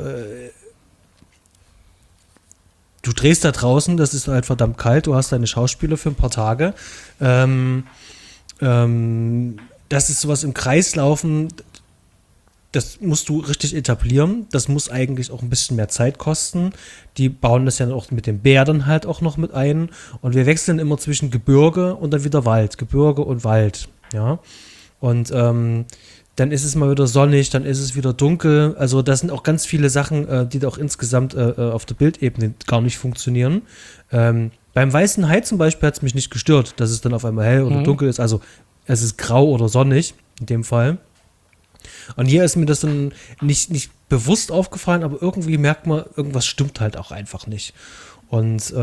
du drehst da draußen, das ist halt verdammt kalt, du hast deine Schauspieler für ein paar Tage. Das ist sowas im Kreis laufen, das musst du richtig etablieren. Das muss eigentlich auch ein bisschen mehr Zeit kosten. Die bauen das ja auch mit dem Bär dann halt auch noch mit ein. Und wir wechseln immer zwischen Gebirge und dann wieder Wald. Gebirge und Wald, ja. Und dann ist es mal wieder sonnig, dann ist es wieder dunkel. Also das sind auch ganz viele Sachen, die da auch insgesamt auf der Bildebene gar nicht funktionieren. Beim Weißen Hai zum Beispiel hat es mich nicht gestört, dass es dann auf einmal hell oder dunkel ist. Also es ist grau oder sonnig in dem Fall. Und hier ist mir das dann nicht bewusst aufgefallen, aber irgendwie merkt man, irgendwas stimmt halt auch einfach nicht. Und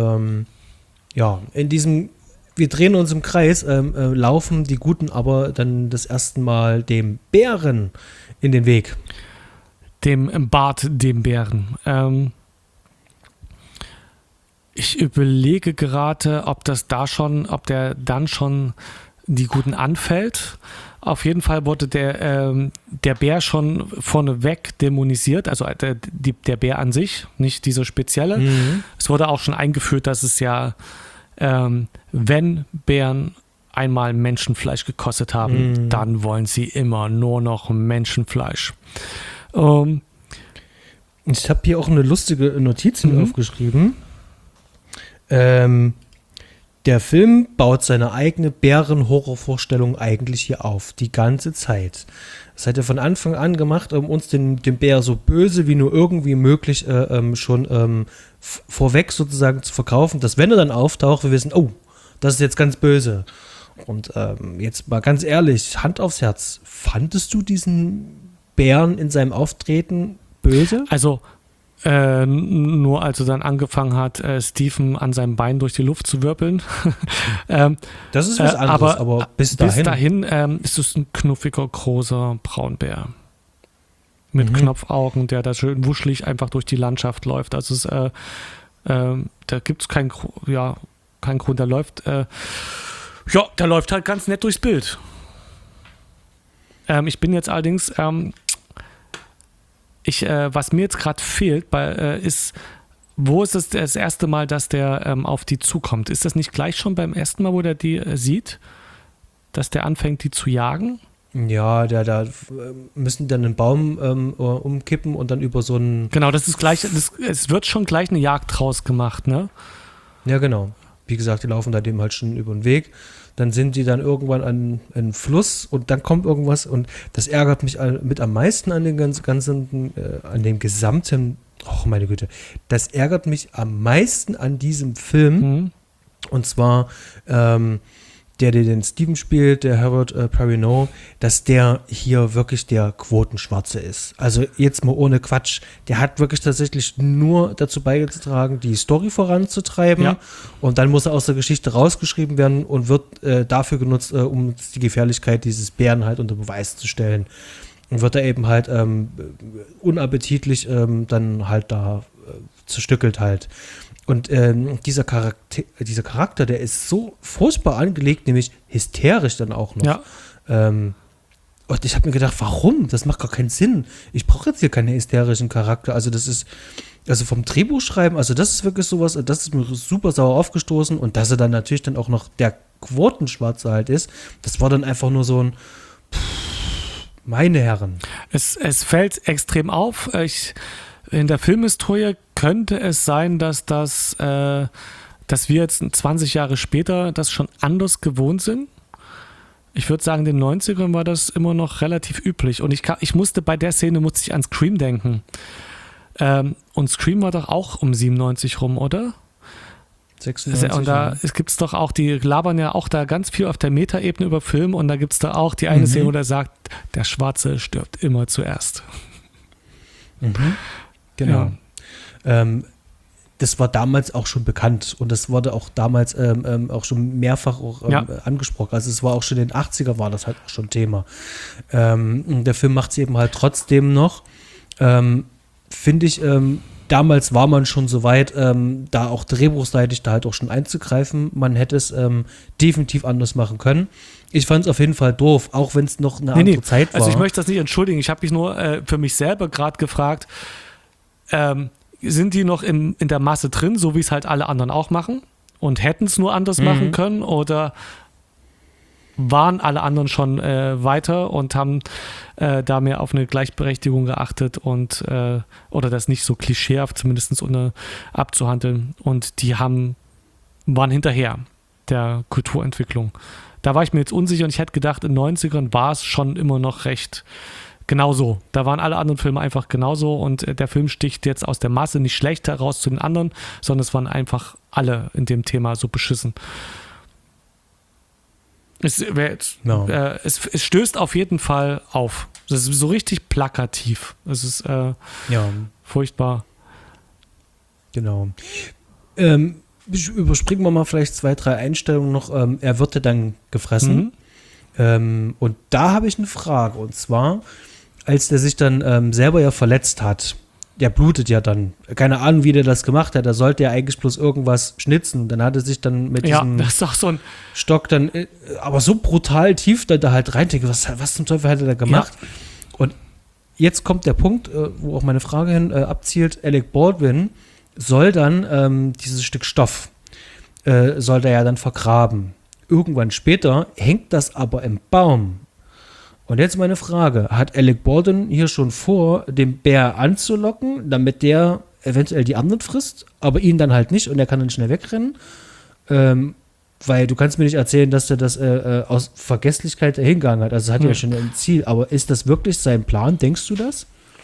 wir drehen uns im Kreis, laufen die Guten aber dann das erste Mal dem Bären in den Weg. Dem Bären. Ich überlege gerade, ob der dann schon die Guten anfällt. Auf jeden Fall wurde der Bär schon vorneweg dämonisiert, also der Bär an sich, nicht dieser spezielle. Es wurde auch schon eingeführt, dass es ja, wenn Bären einmal Menschenfleisch gekostet haben, dann wollen sie immer nur noch Menschenfleisch. Ich habe hier auch eine lustige Notiz aufgeschrieben. Der Film baut seine eigene Bären-Horrorvorstellung eigentlich hier auf, die ganze Zeit. Das hat er von Anfang an gemacht, um uns den Bär so böse wie nur irgendwie möglich schon vorweg sozusagen zu verkaufen, dass wenn er dann auftaucht, wir wissen, oh, das ist jetzt ganz böse. Und jetzt mal ganz ehrlich, Hand aufs Herz, fandest du diesen Bären in seinem Auftreten böse? Also nur als er dann angefangen hat, Stephen an seinem Bein durch die Luft zu wirbeln. Das ist was anderes, aber bis dahin ist es ein knuffiger, großer Braunbär. Mit Knopfaugen, der da schön wuschelig einfach durch die Landschaft läuft. Also da gibt es keinen Grund, der läuft halt ganz nett durchs Bild. Ich bin jetzt allerdings was mir jetzt gerade fehlt, ist, wo ist es das erste Mal, dass der auf die zukommt? Ist das nicht gleich schon beim ersten Mal, wo der die sieht, dass der anfängt, die zu jagen? Ja, da müssen dann einen Baum umkippen und dann über so einen... Genau, das ist gleich, es wird schon gleich eine Jagd draus gemacht, ne? Ja, genau. Wie gesagt, die laufen da dem halt schon über den Weg. Dann sind die dann irgendwann an einen Fluss und dann kommt irgendwas und das ärgert mich mit am meisten an den an dem gesamten, oh meine Güte, das ärgert mich am meisten an diesem Film und zwar der den Steven spielt, der Harold Perrineau, dass der hier wirklich der Quotenschwarze ist. Also jetzt mal ohne Quatsch. Der hat wirklich tatsächlich nur dazu beigetragen, die Story voranzutreiben. Ja. Und dann muss er aus der Geschichte rausgeschrieben werden und wird dafür genutzt, um die Gefährlichkeit dieses Bären halt unter Beweis zu stellen. Und wird er eben halt unappetitlich dann halt da zerstückelt halt. Und dieser Charakter, der ist so furchtbar angelegt, nämlich hysterisch dann auch noch. Ja. Und ich habe mir gedacht, warum? Das macht gar keinen Sinn. Ich brauche jetzt hier keinen hysterischen Charakter. Also das ist, also vom Drehbuchschreiben, also das ist wirklich sowas, das ist mir super sauer aufgestoßen. Und dass er dann natürlich dann auch noch der Quotenschwarze halt ist, das war dann einfach nur so ein meine Herren. Es fällt extrem auf. In der Filmhistorie könnte es sein, dass wir jetzt 20 Jahre später das schon anders gewohnt sind. Ich würde sagen, in den 90ern war das immer noch relativ üblich. Und ich musste bei der Szene an Scream denken. Und Scream war doch auch um 97 rum, oder? 96. Und da gibt es doch auch, die labern ja auch da ganz viel auf der Metaebene über Film. Und da gibt es da auch die eine Szene, wo der sagt, der Schwarze stirbt immer zuerst. Genau. Ja. Das war damals auch schon bekannt und das wurde auch damals auch schon mehrfach auch, angesprochen. Also es war auch schon in den 80er war das halt auch schon Thema. Der Film macht es eben halt trotzdem noch. Finde ich, damals war man schon so weit, da auch drehbuchseitig da halt auch schon einzugreifen. Man hätte es definitiv anders machen können. Ich fand es auf jeden Fall doof, auch wenn es noch eine andere Zeit war. Also ich möchte das nicht entschuldigen. Ich habe mich nur für mich selber gerade gefragt, sind die noch in der Masse drin, so wie es halt alle anderen auch machen und hätten es nur anders machen können oder waren alle anderen schon weiter und haben da mehr auf eine Gleichberechtigung geachtet und oder das nicht so klischeehaft zumindest abzuhandeln und die waren hinterher der Kulturentwicklung. Da war ich mir jetzt unsicher und ich hätte gedacht, in den 90ern war es schon immer noch recht genauso. Da waren alle anderen Filme einfach genauso und der Film sticht jetzt aus der Masse nicht schlecht heraus zu den anderen, sondern es waren einfach alle in dem Thema so beschissen. Es stößt auf jeden Fall auf. Das ist so richtig plakativ. Es ist furchtbar. Genau. Überspringen wir mal vielleicht 2, 3 Einstellungen noch. Er wird ja dann gefressen. Und da habe ich eine Frage. Und zwar, als der sich dann selber ja verletzt hat, der blutet ja dann. Keine Ahnung, wie der das gemacht hat. Da sollte er eigentlich bloß irgendwas schnitzen. Dann hat er sich dann mit diesem das ist auch so ein Stock dann, aber so brutal tief da halt rein. Was zum Teufel hat er da gemacht? Ja. Und jetzt kommt der Punkt, wo auch meine Frage hin abzielt. Alec Baldwin soll dann dieses Stück Stoff soll der ja dann vergraben. Irgendwann später hängt das aber im Baum. Und jetzt meine Frage, hat Alec Baldwin hier schon vor, den Bär anzulocken, damit der eventuell die anderen frisst, aber ihn dann halt nicht und er kann dann schnell wegrennen? Weil du kannst mir nicht erzählen, dass er das aus Vergesslichkeit hingegangen hat. Also es hat ja schon ein Ziel, aber ist das wirklich sein Plan? Denkst du das?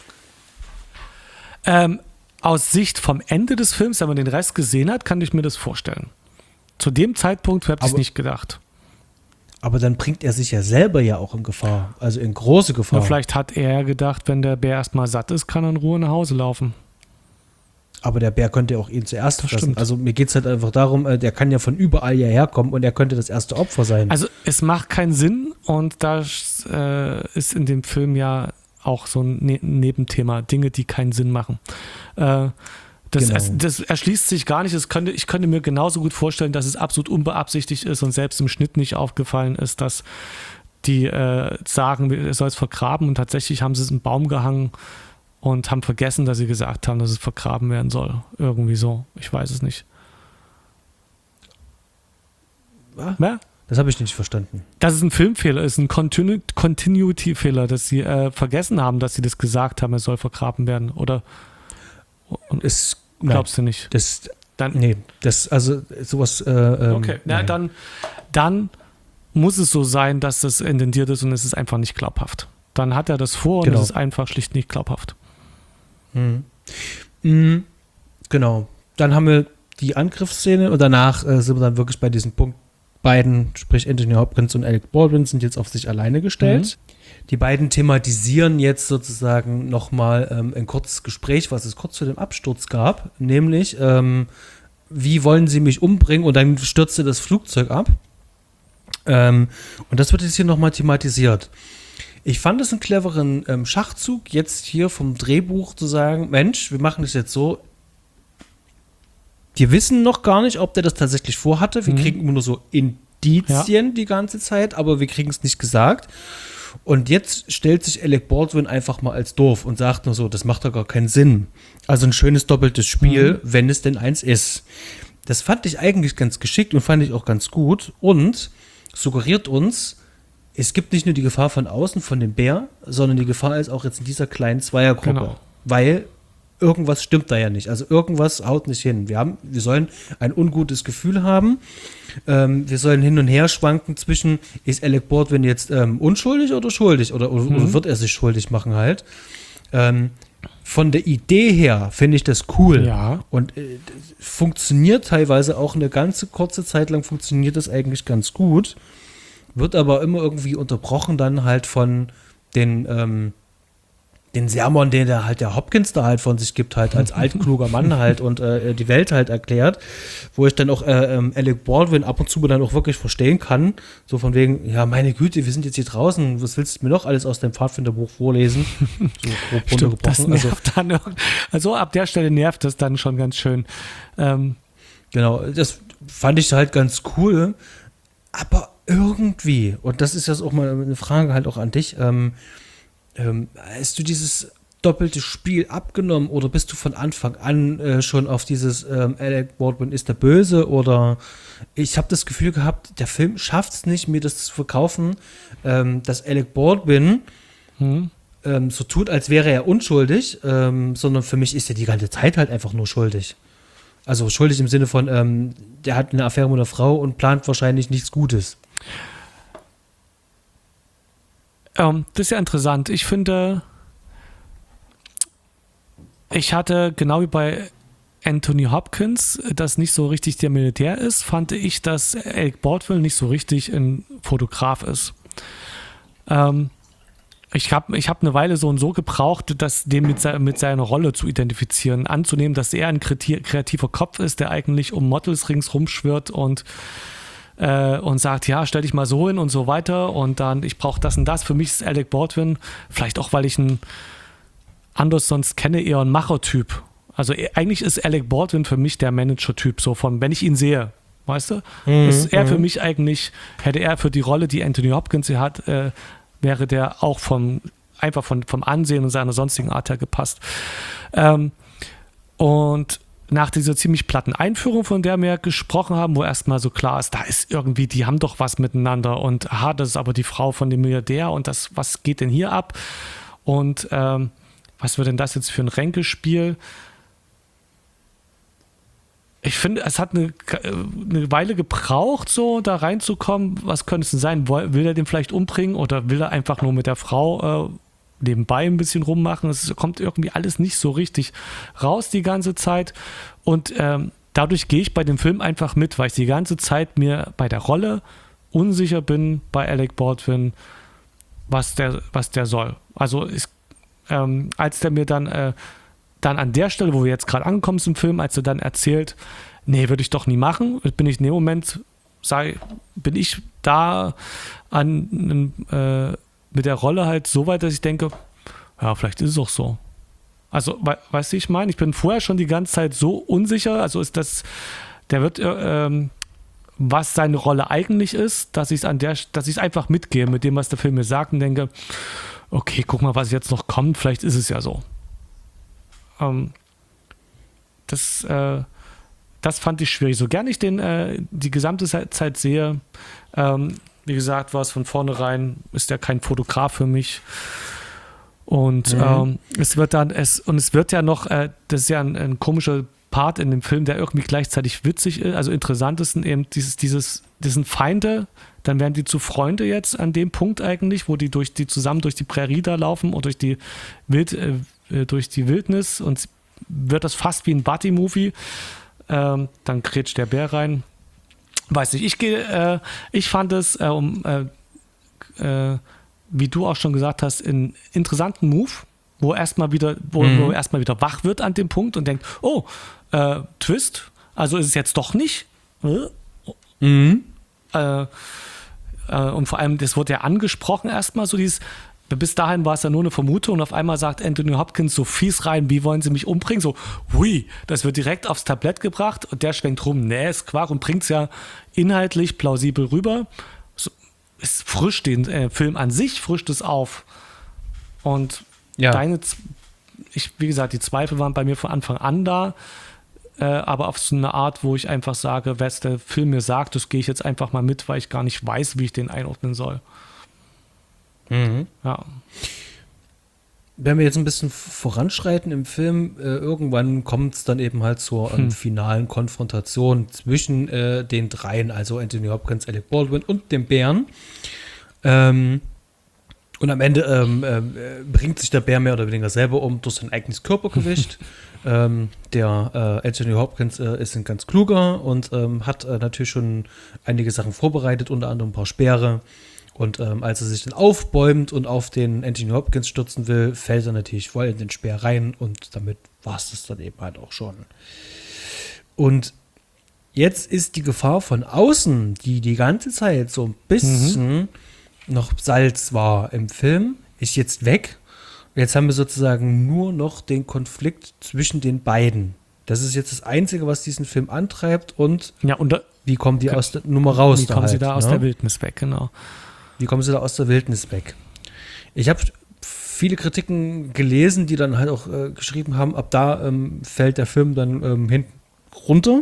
Aus Sicht vom Ende des Films, wenn man den Rest gesehen hat, kann ich mir das vorstellen. Zu dem Zeitpunkt habe ich es nicht gedacht. Aber dann bringt er sich ja selber ja auch in Gefahr, also in große Gefahr. Und vielleicht hat er gedacht, wenn der Bär erstmal satt ist, kann er in Ruhe nach Hause laufen. Aber der Bär könnte auch ihn zuerst fressen. Stimmt. Also mir geht es halt einfach darum, der kann ja von überall hierher kommen und er könnte das erste Opfer sein. Also es macht keinen Sinn und das ist in dem Film ja auch so ein Nebenthema, Dinge, die keinen Sinn machen. Das erschließt sich gar nicht. Ich könnte mir genauso gut vorstellen, dass es absolut unbeabsichtigt ist und selbst im Schnitt nicht aufgefallen ist, dass die sagen, er soll es vergraben und tatsächlich haben sie es im Baum gehangen und haben vergessen, dass sie gesagt haben, dass es vergraben werden soll. Irgendwie so. Ich weiß es nicht. Was? Ja? Das habe ich nicht verstanden. Das ist ein Filmfehler, ist ein Continuity-Fehler, dass sie vergessen haben, dass sie das gesagt haben, er soll vergraben werden. Oder glaubst du nicht? Also sowas. Okay, dann muss es so sein, dass das intendiert ist und es ist einfach nicht glaubhaft. Dann hat er das vor und es ist einfach schlicht nicht glaubhaft. Genau. Dann haben wir die Angriffsszene und danach sind wir dann wirklich bei diesem Punkt beiden, sprich Anthony Hopkins und Alec Baldwin, sind jetzt auf sich alleine gestellt. Die beiden thematisieren jetzt sozusagen nochmal ein kurzes Gespräch, was es kurz vor dem Absturz gab, nämlich wie wollen sie mich umbringen, und dann stürzte das Flugzeug ab. Und das wird jetzt hier nochmal thematisiert. Ich fand es einen cleveren Schachzug, jetzt hier vom Drehbuch zu sagen, Mensch, wir machen das jetzt so, wir wissen noch gar nicht, ob der das tatsächlich vorhatte, wir kriegen immer nur so Indizien die ganze Zeit, aber wir kriegen es nicht gesagt. Und jetzt stellt sich Alec Baldwin einfach mal als doof und sagt nur so, das macht doch gar keinen Sinn. Also ein schönes doppeltes Spiel, wenn es denn eins ist. Das fand ich eigentlich ganz geschickt und fand ich auch ganz gut und suggeriert uns, es gibt nicht nur die Gefahr von außen, von dem Bär, sondern die Gefahr ist auch jetzt in dieser kleinen Zweiergruppe. Genau. Weil irgendwas stimmt da ja nicht. Also irgendwas haut nicht hin. Wir sollen ein ungutes Gefühl haben. Wir sollen hin und her schwanken zwischen, ist Alec Baldwin jetzt unschuldig oder schuldig? Oder wird er sich schuldig machen halt? Von der Idee her finde ich das cool. Ja. Und funktioniert teilweise auch eine ganze kurze Zeit lang, funktioniert das eigentlich ganz gut. Wird aber immer irgendwie unterbrochen dann halt von den Sermon, den der Hopkins da halt von sich gibt, halt als altkluger Mann halt und die Welt halt erklärt, wo ich dann auch Alec Baldwin ab und zu dann auch wirklich verstehen kann, so von wegen, ja meine Güte, wir sind jetzt hier draußen, was willst du mir noch alles aus deinem Pfadfinderbuch vorlesen? So grob runtergebrochen. Also ab der Stelle nervt das dann schon ganz schön. Genau, das fand ich halt ganz cool, aber irgendwie, und das ist jetzt auch mal eine Frage halt auch an dich, hast du dieses doppelte Spiel abgenommen oder bist du von Anfang an schon auf dieses Alec Baldwin ist der Böse, oder ich habe das Gefühl gehabt, der Film schafft es nicht, mir das zu verkaufen, dass Alec Baldwin so tut, als wäre er unschuldig, sondern für mich ist er die ganze Zeit halt einfach nur schuldig. Also schuldig im Sinne von, der hat eine Affäre mit einer Frau und plant wahrscheinlich nichts Gutes. Das ist ja interessant. Ich finde, ich hatte genau wie bei Anthony Hopkins, das nicht so richtig der Militär ist, fand ich, dass Alec Baldwin nicht so richtig ein Fotograf ist. Ich hab eine Weile so und so gebraucht, den mit seiner Rolle zu identifizieren, anzunehmen, dass er ein kreativer Kopf ist, der eigentlich um Models ringsrum schwirrt und sagt, ja, stell dich mal so hin und so weiter und dann, ich brauche das und das. Für mich ist Alec Baldwin, vielleicht auch, weil ich ihn anders sonst kenne, eher ein Machertyp. Also eigentlich ist Alec Baldwin für mich der Manager-Typ, so von, wenn ich ihn sehe, weißt du? Ist er für mich eigentlich, hätte er für die Rolle, die Anthony Hopkins hier hat, wäre der auch vom Ansehen und seiner sonstigen Art her gepasst. Und nach dieser ziemlich platten Einführung, von der wir gesprochen haben, wo erstmal so klar ist, da ist irgendwie, die haben doch was miteinander und aha, das ist aber die Frau von dem Milliardär und das, was geht denn hier ab? Und was wird denn das jetzt für ein Ränkespiel? Ich finde, es hat eine Weile gebraucht, so da reinzukommen. Was könnte es denn sein? Will er den vielleicht umbringen oder will er einfach nur mit der Frau nebenbei ein bisschen rummachen? Es kommt irgendwie alles nicht so richtig raus die ganze Zeit. Und dadurch gehe ich bei dem Film einfach mit, weil ich die ganze Zeit mir bei der Rolle unsicher bin bei Alec Baldwin, was der soll. Also als der mir dann an der Stelle, wo wir jetzt gerade angekommen sind im Film, als er dann erzählt, nee, würde ich doch nie machen, bin ich in dem Moment, bin ich da mit der Rolle halt so weit, dass ich denke, ja, vielleicht ist es auch so. Also, weißt du, ich meine, ich bin vorher schon die ganze Zeit so unsicher, also ist das, der wird, was seine Rolle eigentlich ist, dass ich es einfach mitgehe mit dem, was der Film mir sagt und denke, okay, guck mal, was jetzt noch kommt, vielleicht ist es ja so. Das fand ich schwierig. So gern ich die gesamte Zeit sehe, wie gesagt, war es von vornherein, ist ja kein Fotograf für mich. Und es wird ja noch, das ist ja ein komischer Part in dem Film, der irgendwie gleichzeitig witzig ist, also interessant ist eben diesen Feinde, dann werden die zu Freunde jetzt an dem Punkt eigentlich, wo die zusammen durch die Prärie da laufen und durch die Wildnis und wird das fast wie ein Buddy-Movie. Dann grätscht der Bär rein. weiß nicht, ich fand es, wie du auch schon gesagt hast, einen interessanten Move, wo er erstmal wieder wach wird an dem Punkt und denkt, oh, Twist, also ist es jetzt doch nicht. Und vor allem, das wurde ja angesprochen erstmal, so dieses, bis dahin war es ja nur eine Vermutung und auf einmal sagt Anthony Hopkins so fies rein, wie wollen sie mich umbringen? So, hui, das wird direkt aufs Tablett gebracht und der schwenkt rum, nee, ist Quark und bringt es ja inhaltlich plausibel rüber. So, es frischt den Film an sich, frischt es auf. Und wie gesagt, die Zweifel waren bei mir von Anfang an da, aber auf so eine Art, wo ich einfach sage, was der Film mir sagt, das gehe ich jetzt einfach mal mit, weil ich gar nicht weiß, wie ich den einordnen soll. Ja. Wenn wir jetzt ein bisschen voranschreiten im Film, irgendwann kommt es dann eben halt zur finalen Konfrontation zwischen den dreien, also Anthony Hopkins, Alec Baldwin und dem Bären. Und am Ende bringt sich der Bär mehr oder weniger selber um durch sein eigenes Körpergewicht. Der Anthony Hopkins ist ein ganz kluger und hat natürlich schon einige Sachen vorbereitet, unter anderem ein paar Speere. Und als er sich dann aufbäumt und auf den Anthony Hopkins stürzen will, fällt er natürlich voll in den Speer rein und damit war es das dann eben halt auch schon. Und jetzt ist die Gefahr von außen, die ganze Zeit so ein bisschen noch Salz war im Film, ist jetzt weg. Jetzt haben wir sozusagen nur noch den Konflikt zwischen den beiden. Das ist jetzt das Einzige, was diesen Film antreibt und wie kommen die aus der Nummer raus? Wie kommen sie da aus der Wildnis weg, genau. Wie kommen sie da aus der Wildnis weg? Ich habe viele Kritiken gelesen, die dann halt auch geschrieben haben, ab da fällt der Film dann hinten runter.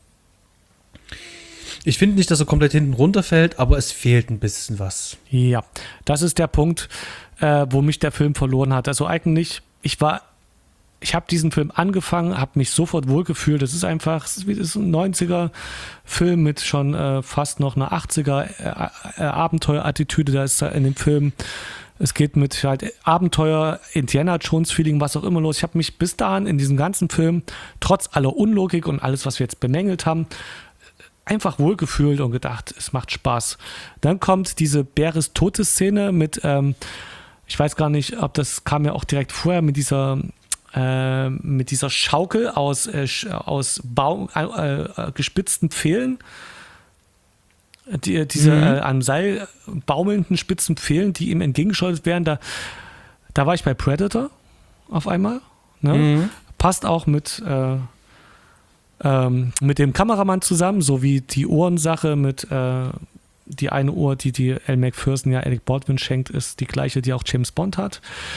Ich finde nicht, dass er komplett hinten runterfällt, aber es fehlt ein bisschen was. Ja, das ist der Punkt, wo mich der Film verloren hat. Also eigentlich, ich habe diesen Film angefangen, habe mich sofort wohlgefühlt. Das ist einfach, es ist ein 90er-Film mit schon fast noch einer 80er-Abenteuer-Attitüde. Da ist in dem Film, es geht mit halt Abenteuer, Indiana Jones-Feeling, was auch immer los. Ich habe mich bis dahin in diesem ganzen Film, trotz aller Unlogik und alles, was wir jetzt bemängelt haben, einfach wohlgefühlt und gedacht, es macht Spaß. Dann kommt diese Bäres-Tote-Szene mit, ich weiß gar nicht, ob das kam ja auch direkt vorher mit dieser Schaukel aus gespitzten Pfählen, diese am Seil baumelnden spitzen Pfählen, die ihm entgegengeschleudert werden. Da war ich bei Predator auf einmal. Ne? Passt auch mit dem Kameramann zusammen, so wie die Ohrensache mit die eine Uhr, die Al McPherson ja Alec Baldwin schenkt, ist die gleiche, die auch James Bond hat.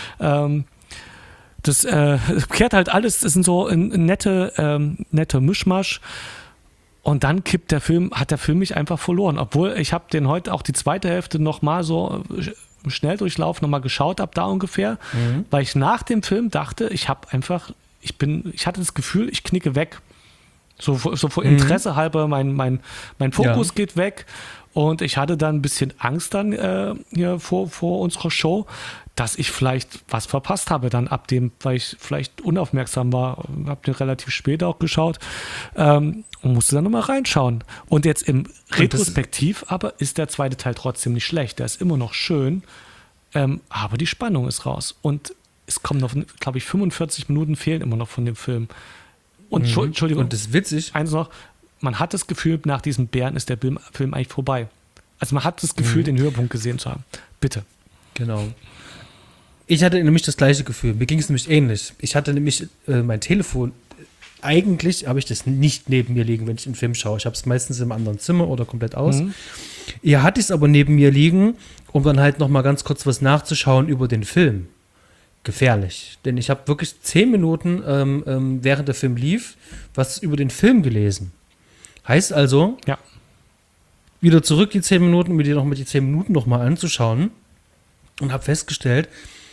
Das kehrt halt alles, das sind so ein nette Mischmasch. Und dann hat der Film mich einfach verloren. Obwohl ich habe den heute auch die zweite Hälfte nochmal so im Schnelldurchlauf nochmal geschaut, ab da ungefähr, weil ich nach dem Film dachte, ich hatte das Gefühl, ich knicke weg. So vor Interesse halber, mein Fokus geht weg. Und ich hatte dann ein bisschen Angst dann hier vor unserer Show, dass ich vielleicht was verpasst habe dann ab dem, weil ich vielleicht unaufmerksam war. Habe den relativ spät auch geschaut und musste dann nochmal reinschauen. Und jetzt im Retrospektiv aber ist der zweite Teil trotzdem nicht schlecht. Der ist immer noch schön, aber die Spannung ist raus. Und es kommen noch, glaube ich, 45 Minuten fehlen immer noch von dem Film. Und Entschuldigung. Und das ist witzig. Eins noch, man hat das Gefühl, nach diesem Bären ist der Film eigentlich vorbei. Also man hat das Gefühl, den Höhepunkt gesehen zu haben. Bitte. Genau. Ich hatte nämlich das gleiche Gefühl. Mir ging es nämlich ähnlich. Ich hatte nämlich mein Telefon, eigentlich habe ich das nicht neben mir liegen, wenn ich einen Film schaue. Ich habe es meistens im anderen Zimmer oder komplett aus. Hier hatte ich es aber neben mir liegen, um dann halt noch mal ganz kurz was nachzuschauen über den Film. Gefährlich. Denn ich habe wirklich 10 Minuten, während der Film lief, was über den Film gelesen. Heißt also, wieder zurück die 10 Minuten, mir die 10 Minuten noch mal anzuschauen und habe festgestellt,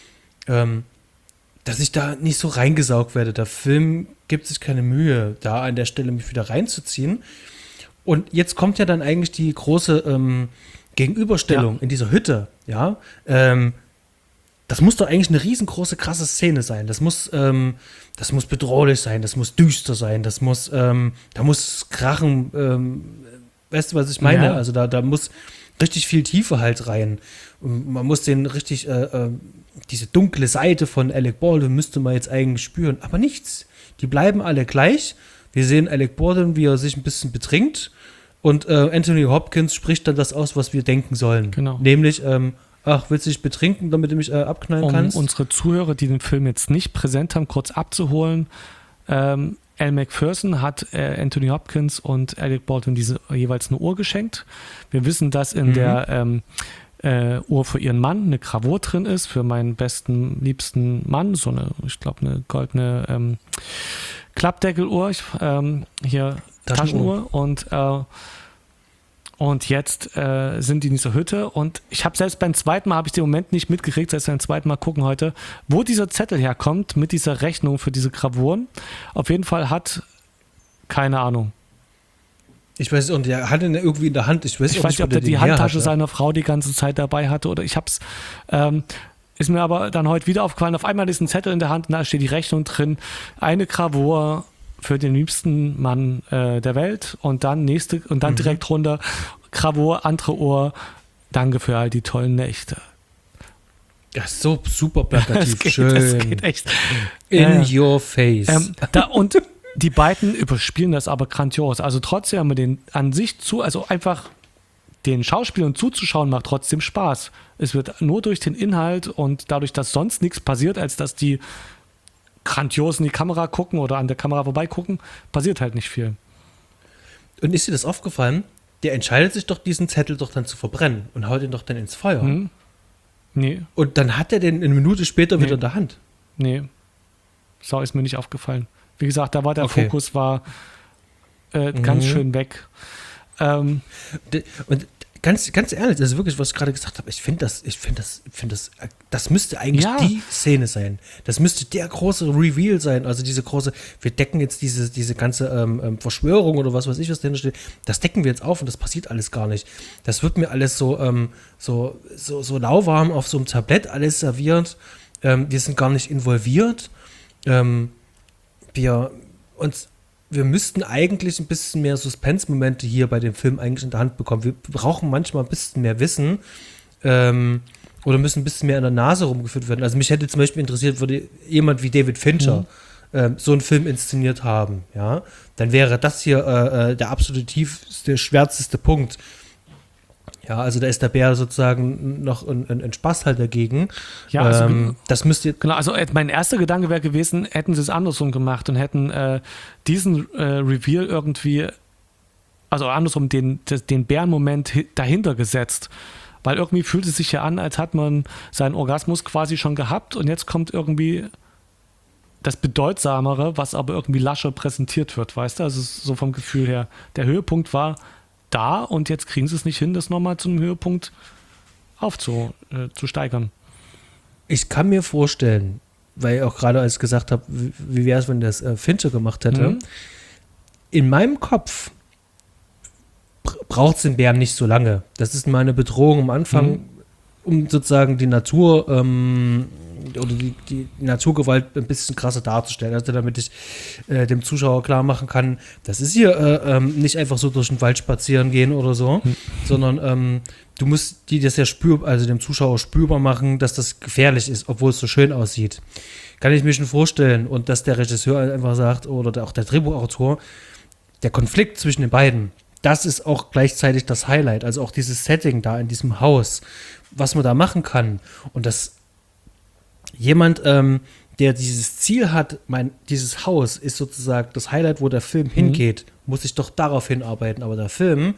dass ich da nicht so reingesaugt werde. Der Film gibt sich keine Mühe, da an der Stelle mich wieder reinzuziehen. Und jetzt kommt ja dann eigentlich die große Gegenüberstellung in dieser Hütte. Ja, das muss doch eigentlich eine riesengroße, krasse Szene sein. Das muss bedrohlich sein, das muss düster sein, da muss Krachen Weißt du, was ich meine? Ja. Also da muss richtig viel Tiefe halt rein. Und man muss den richtig, diese dunkle Seite von Alec Baldwin müsste man jetzt eigentlich spüren. Aber nichts. Die bleiben alle gleich. Wir sehen Alec Baldwin, wie er sich ein bisschen betrinkt. Und Anthony Hopkins spricht dann das aus, was wir denken sollen. Genau. Nämlich, willst du dich betrinken, damit du mich abknallen kannst? Unsere Zuhörer, die den Film jetzt nicht präsent haben, kurz abzuholen. Al McPherson hat Anthony Hopkins und Alec Baldwin jeweils eine Uhr geschenkt. Wir wissen, dass in der Uhr für ihren Mann eine Gravur drin ist, für meinen besten, liebsten Mann, so eine, ich glaube, eine goldene Klappdeckeluhr, hier Taschenuhr. Und jetzt sind die in dieser Hütte und ich habe selbst beim zweiten Mal, habe ich den Moment nicht mitgekriegt, selbst beim zweiten Mal gucken heute, wo dieser Zettel herkommt mit dieser Rechnung für diese Gravuren. Auf jeden Fall keine Ahnung. Ich weiß nicht, und er hatte ihn irgendwie in der Hand. Ich weiß nicht, ob der die Handtasche seiner Frau die ganze Zeit dabei hatte oder ich hab's. Ist mir aber dann heute wieder aufgefallen, auf einmal ist ein Zettel in der Hand und da steht die Rechnung drin, eine Gravur für den liebsten Mann der Welt und dann direkt runter Gravur, andere Uhr, danke für all die tollen Nächte. Ja, so super plakativ, schön. Das geht echt. In your face. Und die beiden überspielen das aber grandios. Also trotzdem haben wir den an sich also einfach den Schauspielern zuzuschauen macht trotzdem Spaß. Es wird nur durch den Inhalt und dadurch, dass sonst nichts passiert, als dass die grandios in die Kamera gucken oder an der Kamera vorbeigucken, passiert halt nicht viel. Und ist dir das aufgefallen? Der entscheidet sich doch, diesen Zettel doch dann zu verbrennen und haut ihn doch dann ins Feuer. Nee. Und dann hat er den eine Minute später wieder in der Hand. Nee. So ist mir nicht aufgefallen. Wie gesagt, da war der Fokus ganz schön weg. Und ganz ehrlich, das ist wirklich, was ich gerade gesagt habe, ich finde das müsste eigentlich die Szene sein. Das müsste der große Reveal sein. Also diese große, wir decken jetzt diese ganze Verschwörung oder was weiß ich, was dahinter steht, das decken wir jetzt auf und das passiert alles gar nicht. Das wird mir alles so lauwarm auf so einem Tablett alles serviert. Wir sind gar nicht involviert. Wir müssten eigentlich ein bisschen mehr Suspense-Momente hier bei dem Film eigentlich in der Hand bekommen. Wir brauchen manchmal ein bisschen mehr Wissen oder müssen ein bisschen mehr an der Nase rumgeführt werden. Also mich hätte zum Beispiel interessiert, würde jemand wie David Fincher so einen Film inszeniert haben, ja, dann wäre das hier der absolut tiefste, schwärzeste Punkt. Ja, also da ist der Bär sozusagen noch ein Spaß halt dagegen. Ja, also das müsste genau, also mein erster Gedanke wäre gewesen, hätten sie es andersrum gemacht und hätten diesen Reveal irgendwie, also andersrum den Bärenmoment dahinter gesetzt. Weil irgendwie fühlt es sich ja an, als hat man seinen Orgasmus quasi schon gehabt und jetzt kommt irgendwie das Bedeutsamere, was aber irgendwie lascher präsentiert wird, weißt du? Also so vom Gefühl her. Der Höhepunkt war da und jetzt kriegen sie es nicht hin, das nochmal zum Höhepunkt zu steigern. Ich kann mir vorstellen, weil ich auch gerade als gesagt habe, wie wäre es, wenn das Fincher gemacht hätte, in meinem Kopf braucht es den Bären nicht so lange. Das ist meine Bedrohung am Anfang, um sozusagen die Natur oder die Naturgewalt ein bisschen krasser darzustellen. Also damit ich dem Zuschauer klar machen kann, das ist hier nicht einfach so durch den Wald spazieren gehen oder so, sondern du musst das ja dem Zuschauer spürbar machen, dass das gefährlich ist, obwohl es so schön aussieht. Kann ich mir schon vorstellen. Und dass der Regisseur einfach sagt, oder auch der Drehbuchautor, der Konflikt zwischen den beiden, das ist auch gleichzeitig das Highlight. Also auch dieses Setting da in diesem Haus, was man da machen kann. Und dass jemand, der dieses Ziel hat, dieses Haus ist sozusagen das Highlight, wo der Film hingeht, muss sich doch darauf hinarbeiten. Aber der Film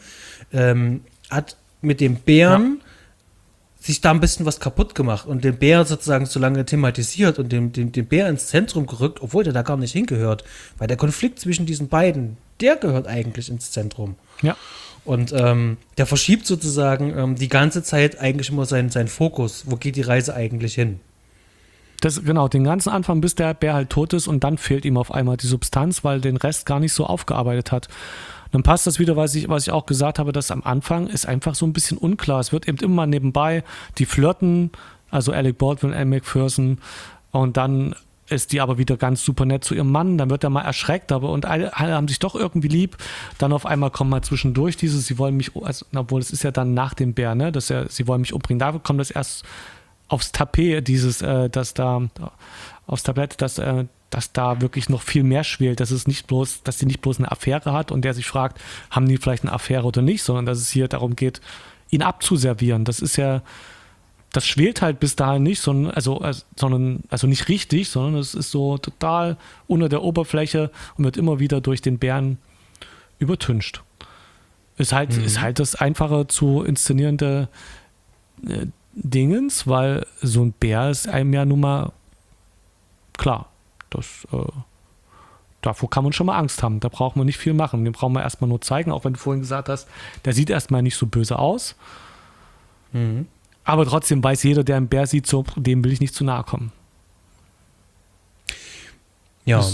hat mit dem Bären sich da ein bisschen was kaputt gemacht und den Bär sozusagen so lange thematisiert und den Bär ins Zentrum gerückt, obwohl der da gar nicht hingehört. Weil der Konflikt zwischen diesen beiden, der gehört eigentlich ins Zentrum. Ja. Und der verschiebt sozusagen die ganze Zeit eigentlich immer seinen Fokus. Wo geht die Reise eigentlich hin? Genau, den ganzen Anfang, bis der Bär halt tot ist und dann fehlt ihm auf einmal die Substanz, weil den Rest gar nicht so aufgearbeitet hat. Dann passt das wieder, was ich auch gesagt habe, dass am Anfang ist einfach so ein bisschen unklar. Es wird eben immer mal nebenbei, die flirten, also Alec Baldwin, Al McPherson und dann ist die aber wieder ganz super nett zu ihrem Mann, dann wird er mal erschreckt, aber und alle haben sich doch irgendwie lieb. Dann auf einmal kommt mal zwischendurch dieses, sie wollen mich, also, obwohl es ist ja dann nach dem Bär, ne, sie wollen mich umbringen. Da kommt das erst aufs Tapet, dieses, dass da aufs Tablett, dass da wirklich noch viel mehr schwelt, dass sie nicht bloß eine Affäre hat und der sich fragt, haben die vielleicht eine Affäre oder nicht, sondern dass es hier darum geht, ihn abzuservieren. Das schwelt halt bis dahin nicht, sondern nicht richtig, sondern es ist so total unter der Oberfläche und wird immer wieder durch den Bären übertüncht. Ist halt das einfache zu inszenierende Dingens, weil so ein Bär ist einem ja nun mal klar. Davor kann man schon mal Angst haben. Da braucht man nicht viel machen. Den brauchen wir erstmal nur zeigen, auch wenn du vorhin gesagt hast, der sieht erstmal nicht so böse aus. Mhm. Aber trotzdem weiß jeder, der einen Bär sieht, so, dem will ich nicht zu nahe kommen. Ja.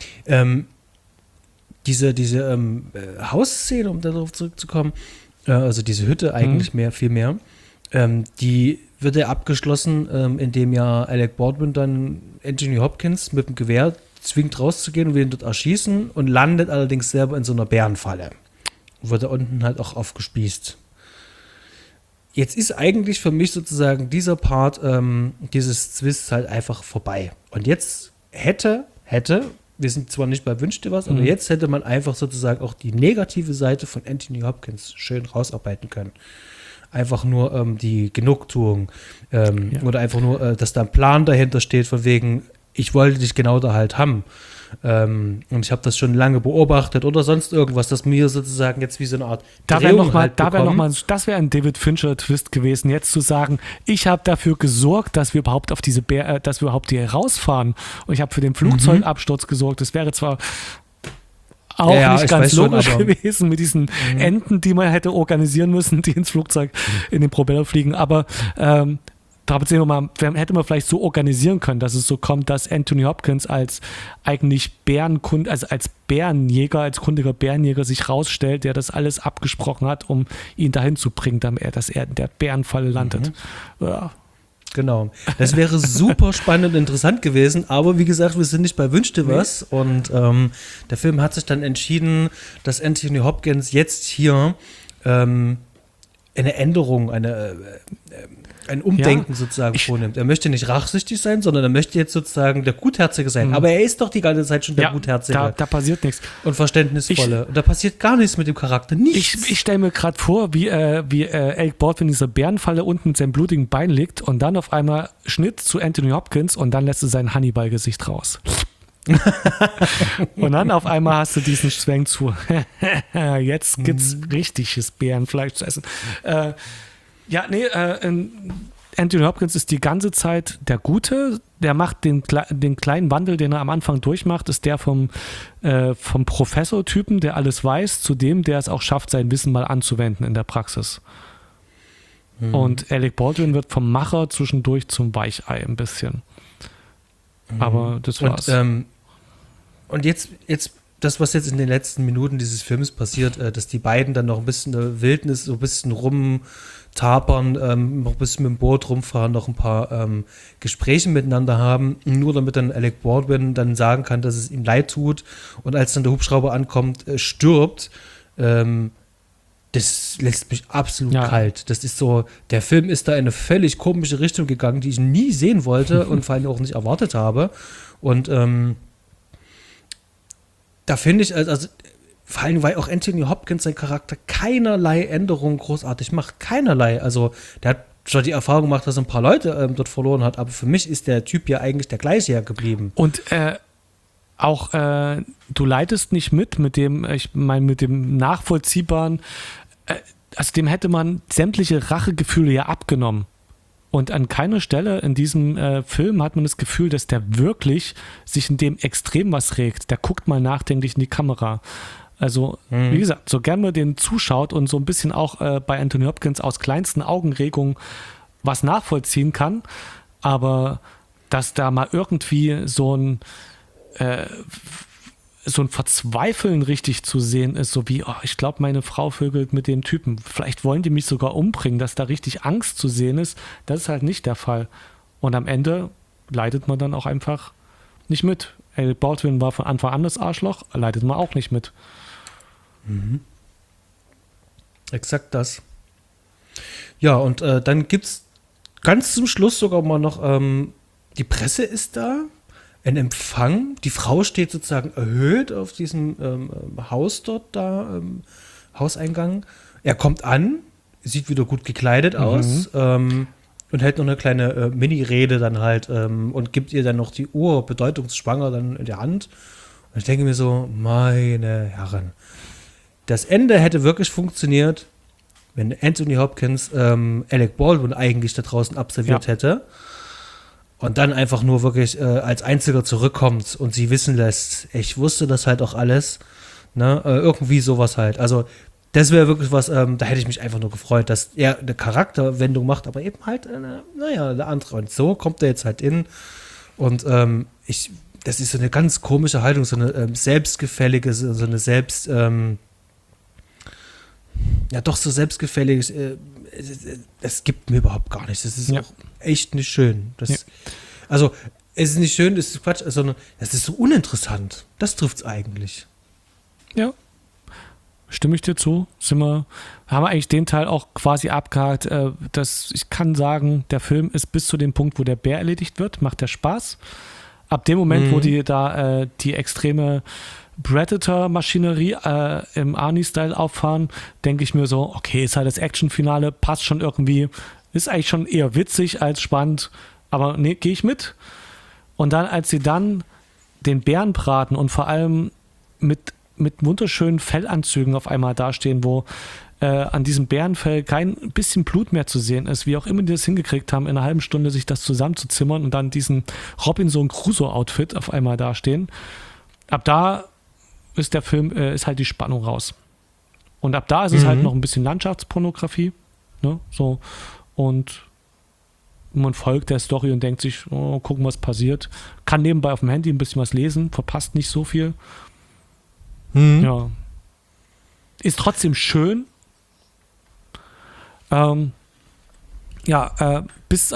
Diese Hausszene, um darauf zurückzukommen, also diese Hütte eigentlich viel mehr, die wird ja abgeschlossen, indem ja Alec Baldwin dann Anthony Hopkins mit dem Gewehr zwingt rauszugehen und will ihn dort erschießen und landet allerdings selber in so einer Bärenfalle. Und wird da unten halt auch aufgespießt. Jetzt ist eigentlich für mich sozusagen dieser Part dieses Twists halt einfach vorbei. Und jetzt hätte, wir sind zwar nicht bei Wünsch dir was, aber jetzt hätte man einfach sozusagen auch die negative Seite von Anthony Hopkins schön rausarbeiten können. Einfach nur die Genugtuung oder einfach nur, dass da ein Plan dahinter steht, von wegen, ich wollte dich genau da halt haben. Und ich habe das schon lange beobachtet oder sonst irgendwas, dass mir sozusagen jetzt wie so eine Art das wäre ein David Fincher-Twist gewesen, jetzt zu sagen, ich habe dafür gesorgt, dass wir überhaupt auf dass wir überhaupt hier rausfahren. Und ich habe für den Flugzeugabsturz gesorgt. Das wäre zwar auch nicht ganz logisch gewesen mit diesen Enten, die man hätte organisieren müssen, die ins Flugzeug in den Propeller fliegen. Aber hätte man vielleicht so organisieren können, dass es so kommt, dass Anthony Hopkins als eigentlich als Bärenjäger, als kundiger Bärenjäger sich rausstellt, der das alles abgesprochen hat, um ihn dahin zu bringen, dass er in der Bärenfalle landet. Ja. Genau. Das wäre super spannend und interessant gewesen, aber wie gesagt, wir sind nicht bei Wünsch dir was und der Film hat sich dann entschieden, dass Anthony Hopkins jetzt hier eine Änderung, ein Umdenken sozusagen vornimmt. Er möchte nicht rachsüchtig sein, sondern er möchte jetzt sozusagen der Gutherzige sein. Aber er ist doch die ganze Zeit schon der Gutherzige. Da passiert nichts. Und Verständnisvolle. Und da passiert gar nichts mit dem Charakter. Nichts. Ich stelle mir gerade vor, wie Alec Baldwin in dieser Bärenfalle unten mit seinem blutigen Bein liegt und dann auf einmal Schnitt zu Anthony Hopkins und dann lässt er sein Hannibal-Gesicht raus. Und dann auf einmal hast du diesen Schwenk zu jetzt gibt's richtiges Bärenfleisch zu essen. Anthony Hopkins ist die ganze Zeit der Gute. Der macht den kleinen Wandel, den er am Anfang durchmacht, ist der vom Professor-Typen, der alles weiß, zu dem, der es auch schafft, sein Wissen mal anzuwenden in der Praxis. Und Alec Baldwin wird vom Macher zwischendurch zum Weichei ein bisschen. Aber das war's. Und jetzt das, was jetzt in den letzten Minuten dieses Films passiert, dass die beiden dann noch ein bisschen in der Wildnis so ein bisschen rumtapern, noch ein bisschen mit dem Boot rumfahren, noch ein paar Gespräche miteinander haben, nur damit dann Alec Baldwin dann sagen kann, dass es ihm leid tut und als dann der Hubschrauber ankommt, stirbt, das lässt mich absolut kalt. Das ist so, der Film ist da in eine völlig komische Richtung gegangen, die ich nie sehen wollte und vor allem auch nicht erwartet habe. Und da finde ich, also vor allem, weil auch Anthony Hopkins sein Charakter keinerlei Änderungen großartig macht. Keinerlei. Also der hat schon die Erfahrung gemacht, dass er ein paar Leute dort verloren hat, aber für mich ist der Typ ja eigentlich der gleiche geblieben. Und du leidest nicht mit dem nachvollziehbaren, also dem hätte man sämtliche Rachegefühle ja abgenommen. Und an keiner Stelle in diesem Film hat man das Gefühl, dass der wirklich sich in dem extrem was regt. Der guckt mal nachdenklich in die Kamera. Also, wie gesagt, so gern man den zuschaut und so ein bisschen auch bei Anthony Hopkins aus kleinsten Augenregungen was nachvollziehen kann, aber dass da mal irgendwie so ein Verzweifeln richtig zu sehen ist, so wie, ich glaube, meine Frau vögelt mit dem Typen. Vielleicht wollen die mich sogar umbringen, dass da richtig Angst zu sehen ist. Das ist halt nicht der Fall. Und am Ende leidet man dann auch einfach nicht mit. Alec Baldwin war von Anfang an das Arschloch, leidet man auch nicht mit. Exakt das. Ja, und dann gibt's ganz zum Schluss sogar mal noch, die Presse ist da, ein Empfang, die Frau steht sozusagen erhöht auf diesem Haus dort da, Hauseingang. Er kommt an, sieht wieder gut gekleidet aus, und hält noch eine kleine Mini-Rede dann halt und gibt ihr dann noch die Uhr bedeutungsschwanger dann in der Hand. Und ich denke mir so, meine Herren, das Ende hätte wirklich funktioniert, wenn Anthony Hopkins Alec Baldwin eigentlich da draußen absolviert hätte und dann einfach nur wirklich als Einziger zurückkommt und sie wissen lässt, ich wusste das halt auch alles, ne? Irgendwie sowas halt. Also das wäre wirklich was, da hätte ich mich einfach nur gefreut, dass er eine Charakterwendung macht, aber eben halt eine andere. Und so kommt er jetzt halt in und das ist so eine ganz komische Haltung, so eine selbstgefällige, so eine selbst, doch so selbstgefällig, das gibt mir überhaupt gar nichts. Das ist auch echt nicht schön. Also, es ist nicht schön, das ist Quatsch, sondern das ist so uninteressant. Das trifft es eigentlich. Ja. Stimme ich dir zu? Haben wir eigentlich den Teil auch quasi abgehakt. Ich kann sagen, der Film ist bis zu dem Punkt, wo der Bär erledigt wird, macht der Spaß. Ab dem Moment, wo die da die extreme Predator-Maschinerie im Arnie-Style auffahren, denke ich mir so, okay, ist halt das Action-Finale, passt schon irgendwie, ist eigentlich schon eher witzig als spannend, aber nee, gehe ich mit. Und dann, als sie dann den Bären braten und vor allem mit wunderschönen Fellanzügen auf einmal dastehen, wo an diesem Bärenfell kein bisschen Blut mehr zu sehen ist, wie auch immer die das hingekriegt haben, in einer halben Stunde sich das zusammenzuzimmern und dann diesen Robinson Crusoe-Outfit auf einmal dastehen. Ab da ist der Film, ist halt die Spannung raus. Und ab da ist es halt noch ein bisschen Landschaftspornografie, ne, so, und man folgt der Story und denkt sich, oh, gucken, was passiert. Kann nebenbei auf dem Handy ein bisschen was lesen, verpasst nicht so viel. Ja. Ist trotzdem schön. Bis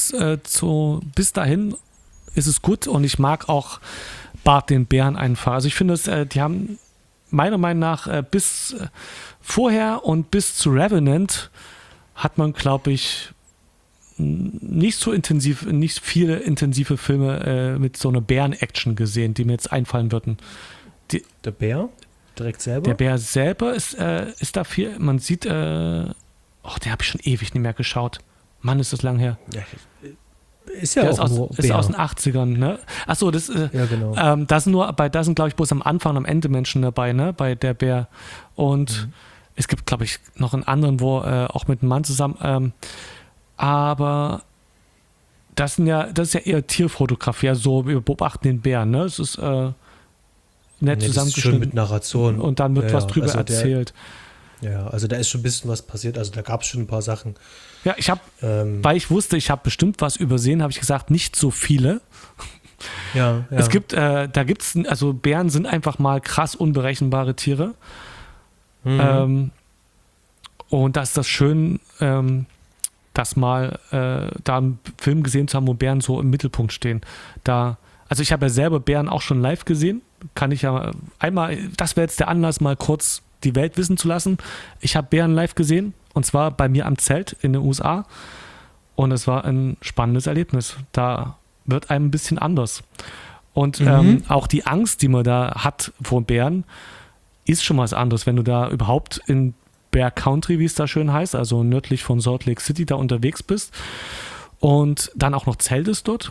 dahin ist es gut und ich mag auch Bart den Bären einfach. Also ich finde, die haben meiner Meinung nach bis vorher und bis zu Revenant hat man, glaube ich, nicht viele intensive Filme mit so einer Bären-Action gesehen, die mir jetzt einfallen würden. Der Bär? Direkt selber? Der Bär selber ist da viel, man sieht, den habe ich schon ewig nicht mehr geschaut. Mann, ist das lang her. Ja, ist ja der auch ist aus den 80ern, ne? Achso, ja, genau. Da sind, glaube ich, bloß am Anfang und am Ende Menschen dabei, ne? Bei der Bär. Und es gibt, glaube ich, noch einen anderen, wo auch mit einem Mann zusammen, aber das ist ja eher Tierfotografie, ja, so, wir beobachten den Bären, ne? Es ist nett zusammengeschnitten. Schön mit Narration. Und dann wird was drüber erzählt. Also da ist schon ein bisschen was passiert, also da gab es schon ein paar Sachen. Ja, weil ich wusste, ich habe bestimmt was übersehen, habe ich gesagt, nicht so viele. Ja. Es gibt, also Bären sind einfach mal krass unberechenbare Tiere. Und das ist das schön, das mal da einen Film gesehen zu haben, wo Bären so im Mittelpunkt stehen. Also ich habe ja selber Bären auch schon live gesehen. Kann ich ja einmal, das wäre jetzt der Anlass, mal kurz die Welt wissen zu lassen. Ich habe Bären live gesehen und zwar bei mir am Zelt in den USA und es war ein spannendes Erlebnis. Da wird einem ein bisschen anders. Und auch die Angst, die man da hat vor Bären, ist schon was anderes, wenn du da überhaupt in Bear Country, wie es da schön heißt, also nördlich von Salt Lake City da unterwegs bist und dann auch noch zeltest dort.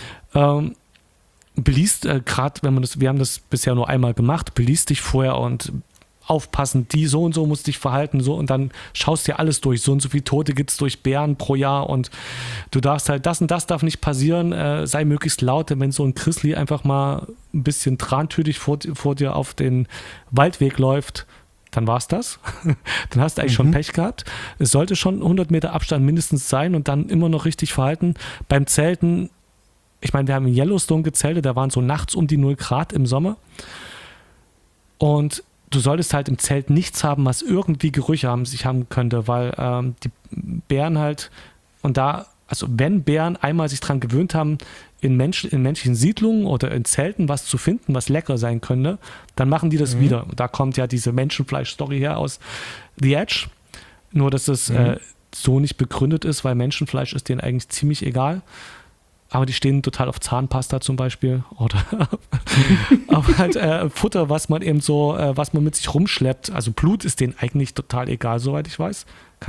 Beliest gerade, wir haben das bisher nur einmal gemacht, beliest dich vorher und aufpassen, die so und so musst dich verhalten, so, und dann schaust dir alles durch, so und so viele Tote gibt es durch Bären pro Jahr und du darfst halt, das und das darf nicht passieren, sei möglichst laut, wenn so ein Grizzly einfach mal ein bisschen trantütig vor dir auf den Waldweg läuft, dann war's das. Dann hast du eigentlich schon Pech gehabt. Es sollte schon 100 Meter Abstand mindestens sein und dann immer noch richtig verhalten. Beim Zelten, ich meine, wir haben in Yellowstone gezeltet, da waren so nachts um die 0 Grad im Sommer und du solltest halt im Zelt nichts haben, was irgendwie Gerüche haben könnte, weil die Bären halt, und da also wenn Bären einmal sich daran gewöhnt haben, in menschlichen Siedlungen oder in Zelten was zu finden, was lecker sein könnte, dann machen die das wieder. Und da kommt ja diese Menschenfleisch-Story her aus The Edge. Nur, dass es so nicht begründet ist, weil Menschenfleisch ist denen eigentlich ziemlich egal. Aber die stehen total auf Zahnpasta zum Beispiel oder auf halt Futter, was man eben so, was man mit sich rumschleppt. Also Blut ist denen eigentlich total egal, soweit ich weiß.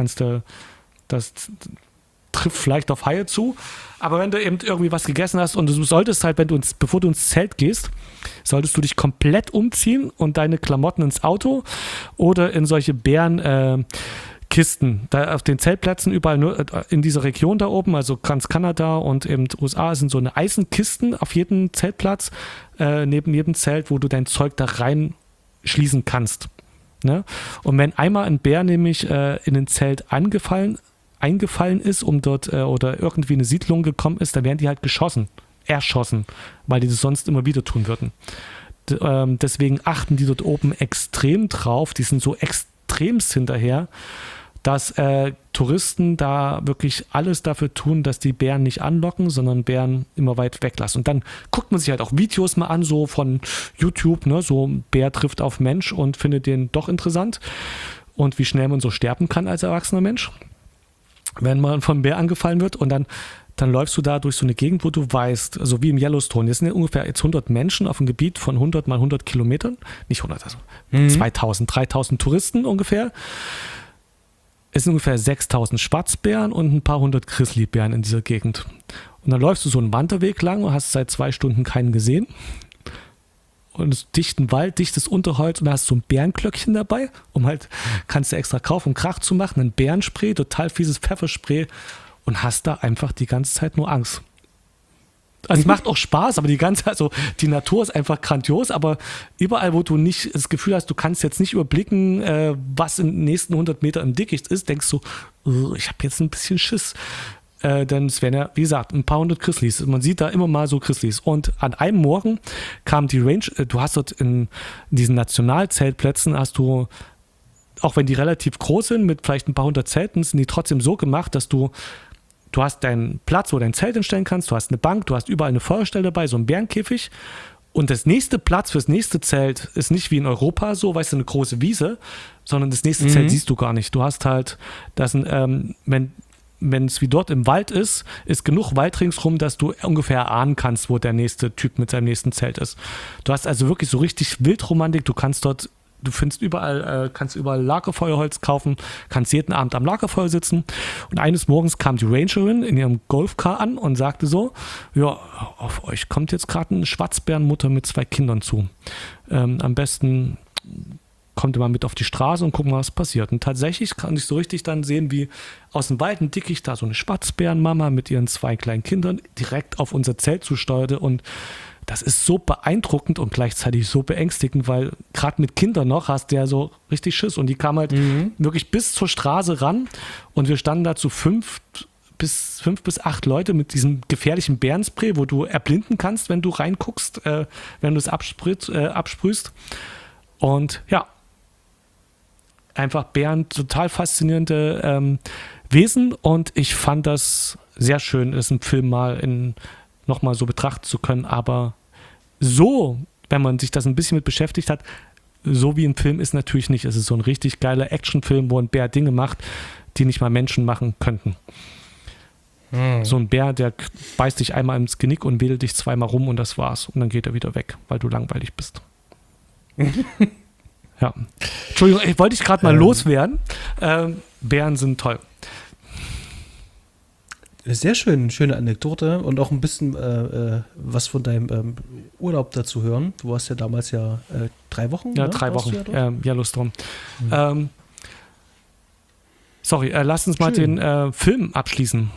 Das trifft vielleicht auf Haie zu. Aber wenn du eben irgendwie was gegessen hast und du solltest halt, bevor du ins Zelt gehst, solltest du dich komplett umziehen und deine Klamotten ins Auto oder in solche Kisten, da auf den Zeltplätzen überall nur in dieser Region da oben, also ganz Kanada und eben USA sind so eine Eisenkisten auf jedem Zeltplatz, neben jedem Zelt, wo du dein Zeug da reinschließen kannst. Ne? Und wenn einmal ein Bär nämlich in ein Zelt eingefallen ist, um dort oder irgendwie eine Siedlung gekommen ist, dann werden die halt erschossen, weil die das sonst immer wieder tun würden. Deswegen achten die dort oben extrem drauf, die sind so extremst hinterher, dass Touristen da wirklich alles dafür tun, dass die Bären nicht anlocken, sondern Bären immer weit weglassen. Und dann guckt man sich halt auch Videos mal an, so von YouTube, ne, so Bär trifft auf Mensch und findet den doch interessant und wie schnell man so sterben kann als erwachsener Mensch, wenn man vom Bär angefallen wird. Und dann läufst du da durch so eine Gegend, wo du weißt, also wie im Yellowstone, jetzt sind ja ungefähr jetzt 100 Menschen auf einem Gebiet von 100 mal 100 Kilometern, nicht 100, also 2000, 3000 Touristen ungefähr. Es sind ungefähr 6000 Schwarzbären und ein paar hundert Grizzlybären in dieser Gegend. Und dann läufst du so einen Wanderweg lang und hast seit 2 Stunden keinen gesehen. Und es ist dichten Wald, dichtes Unterholz und da hast du so ein Bärenglöckchen dabei, kannst du extra kaufen, um Krach zu machen, ein Bärenspray, total fieses Pfefferspray und hast da einfach die ganze Zeit nur Angst. Also es macht auch Spaß, aber die Natur ist einfach grandios, aber überall, wo du nicht das Gefühl hast, du kannst jetzt nicht überblicken, was in den nächsten 100 Metern im Dickicht ist, denkst du, ich habe jetzt ein bisschen Schiss. Denn es wären ja, wie gesagt, ein paar hundert Grizzlies. Man sieht da immer mal so Grizzlies. Und an einem Morgen kam die Range, du hast dort in diesen Nationalzeltplätzen, hast du, auch wenn die relativ groß sind, mit vielleicht ein paar hundert Zelten, sind die trotzdem so gemacht, dass du hast deinen Platz, wo du dein Zelt hinstellen kannst, du hast eine Bank, du hast überall eine Feuerstelle dabei, so ein Bärenkäfig. Und das nächste Platz fürs nächste Zelt ist nicht wie in Europa so, weißt du, eine große Wiese, sondern das nächste Zelt siehst du gar nicht. Du hast halt, wenn es wie dort im Wald ist genug Wald ringsrum, dass du ungefähr erahnen kannst, wo der nächste Typ mit seinem nächsten Zelt ist. Du hast also wirklich so richtig Wildromantik, du findest überall, kannst überall Lagerfeuerholz kaufen, kannst jeden Abend am Lagerfeuer sitzen. Und eines Morgens kam die Rangerin in ihrem Golfcar an und sagte so, ja, auf euch kommt jetzt gerade eine Schwarzbärenmutter mit 2 Kindern zu. Am besten kommt ihr mal mit auf die Straße und gucken mal, was passiert. Und tatsächlich kann ich so richtig dann sehen, wie aus dem Wald ein Dickicht da so eine Schwarzbärenmama mit ihren 2 kleinen Kindern direkt auf unser Zelt zusteuerte. Und das ist so beeindruckend und gleichzeitig so beängstigend, weil gerade mit Kindern noch hast du ja so richtig Schiss. Und die kam halt wirklich bis zur Straße ran und wir standen da zu 5 bis 8 Leute mit diesem gefährlichen Bärenspray, wo du erblinden kannst, wenn du reinguckst, wenn du es absprühst. Und ja, einfach Bären, total faszinierende Wesen und ich fand das sehr schön, es im Film nochmal so betrachten zu können, aber so, wenn man sich das ein bisschen mit beschäftigt hat, so wie im Film ist natürlich nicht. Es ist so ein richtig geiler Actionfilm, wo ein Bär Dinge macht, die nicht mal Menschen machen könnten. So ein Bär, der beißt dich einmal ins Genick und wedelt dich 2-mal rum und das war's. Und dann geht er wieder weg, weil du langweilig bist. Ja. Entschuldigung, ich wollte dich gerade mal loswerden. Bären sind toll. Sehr schöne Anekdote und auch ein bisschen was von deinem Urlaub dazu hören. Du warst ja damals 3 Wochen. Ja, ne? 3 Wochen. Ja, Yellowstone. Sorry, lass uns mal den Film abschließen.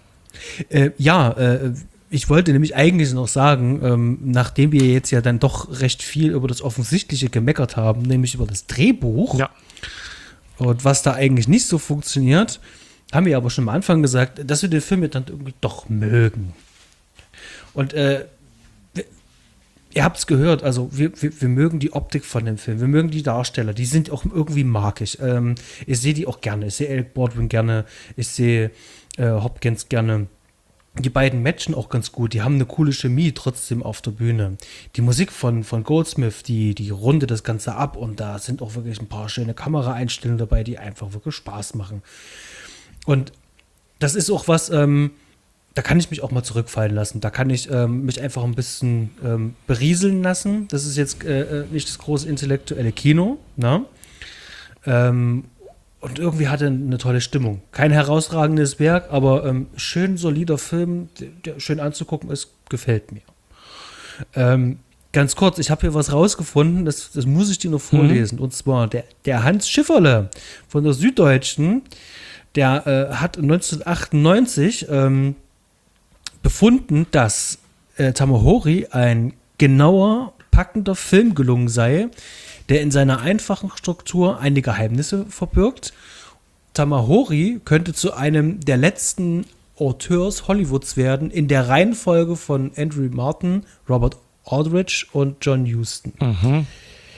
Ich wollte nämlich eigentlich noch sagen, nachdem wir jetzt ja dann doch recht viel über das Offensichtliche gemeckert haben, nämlich über das Drehbuch und was da eigentlich nicht so funktioniert, haben wir aber schon am Anfang gesagt, dass wir den Film ja dann irgendwie doch mögen. Und ihr habt es gehört, also wir mögen die Optik von dem Film, wir mögen die Darsteller, die sind auch irgendwie magisch. Ich sehe die auch gerne, ich sehe Alec Baldwin gerne, ich sehe Hopkins gerne. Die beiden matchen auch ganz gut. Die haben eine coole Chemie trotzdem auf der Bühne. Die Musik von Goldsmith, die rundet das Ganze ab und da sind auch wirklich ein paar schöne Kameraeinstellungen dabei, die einfach wirklich Spaß machen. Und das ist auch was, da kann ich mich auch mal zurückfallen lassen. Da kann ich mich einfach ein bisschen berieseln lassen. Das ist jetzt nicht das große intellektuelle Kino, ne? Und irgendwie hatte eine tolle Stimmung. Kein herausragendes Werk, aber schön solider Film, der schön anzugucken ist, gefällt mir. Ganz kurz, ich habe hier was rausgefunden, das muss ich dir noch vorlesen. Und zwar der Hans Schifferle von der Süddeutschen, der hat 1998 befunden, dass Tamahori ein genauer, packender Film gelungen sei, der in seiner einfachen Struktur einige Geheimnisse verbirgt. Tamahori könnte zu einem der letzten Auteurs Hollywoods werden, in der Reihenfolge von Andrew Martin, Robert Aldrich und John Huston. Mhm.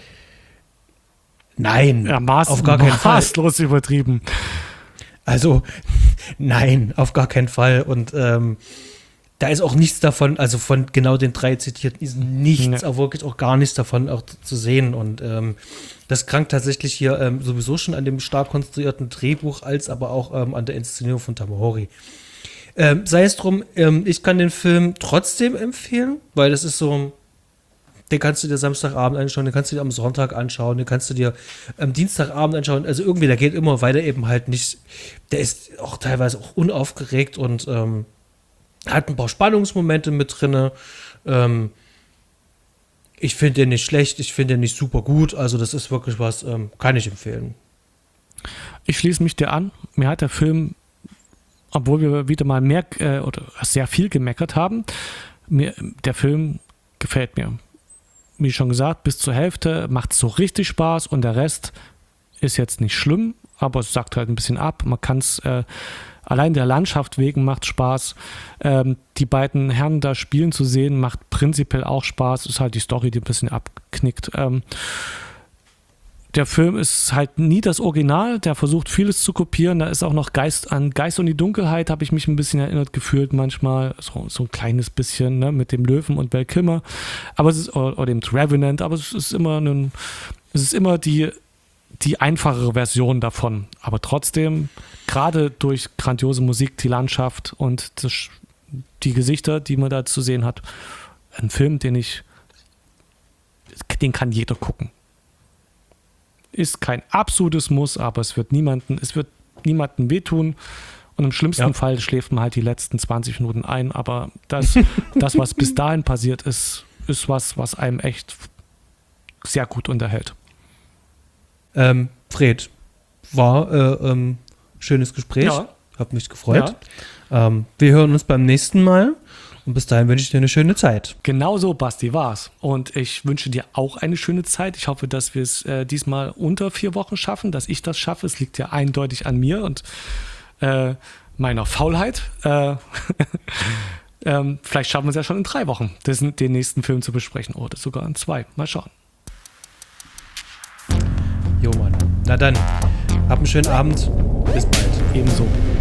Nein, Ja, auf gar keinen Fall. maßlos übertrieben. Also, nein, auf gar keinen Fall. Und da ist auch nichts davon, also von genau den 3 zitierten, ist nichts, auch wirklich auch gar nichts davon auch zu sehen. Und das krankt tatsächlich hier sowieso schon an dem stark konstruierten Drehbuch, als aber auch an der Inszenierung von Tamahori. Sei es drum, ich kann den Film trotzdem empfehlen, weil das ist so, den kannst du dir Samstagabend anschauen, den kannst du dir am Sonntag anschauen, den kannst du dir am Dienstagabend anschauen. Also irgendwie, der geht immer weiter eben halt nicht, der ist auch teilweise auch unaufgeregt und hat ein paar Spannungsmomente mit drin. Ich finde den nicht schlecht, ich finde den nicht super gut. Also das ist wirklich was, kann ich empfehlen. Ich schließe mich dir an. Mir hat der Film, obwohl wir wieder mal mehr oder sehr viel gemeckert haben, der Film gefällt mir. Wie schon gesagt, bis zur Hälfte macht es so richtig Spaß und der Rest ist jetzt nicht schlimm, aber es sagt halt ein bisschen ab. Man kann es allein der Landschaft wegen macht Spaß. Die beiden Herren da spielen zu sehen, macht prinzipiell auch Spaß. Ist halt die Story, die ein bisschen abknickt. Der Film ist halt nie das Original. Der versucht vieles zu kopieren. Da ist auch noch an Geist und die Dunkelheit, habe ich mich ein bisschen erinnert gefühlt manchmal. So ein kleines bisschen, ne, mit dem Löwen und Val Kilmer. Aber es ist, oder dem Revenant, aber es ist immer die einfachere Version davon. Aber trotzdem, gerade durch grandiose Musik, die Landschaft und die Gesichter, die man da zu sehen hat, ein Film, den kann jeder gucken. Ist kein absolutes Muss, aber es wird niemanden wehtun. Und im schlimmsten Fall schläft man halt die letzten 20 Minuten ein. Aber das was bis dahin passiert ist was einem echt sehr gut unterhält. Fred, war schönes Gespräch. Ja. Hab mich gefreut. Ja. Wir hören uns beim nächsten Mal. Und bis dahin wünsche ich dir eine schöne Zeit. Genau so, Basti, war's. Und ich wünsche dir auch eine schöne Zeit. Ich hoffe, dass wir es diesmal unter 4 Wochen schaffen, dass ich das schaffe. Es liegt ja eindeutig an mir und meiner Faulheit. Vielleicht schaffen wir es ja schon in 3 Wochen, den nächsten Film zu besprechen. Oder sogar in 2. Mal schauen. Jo, Mann. Na dann, hab einen schönen Abend. Bis bald. Ebenso.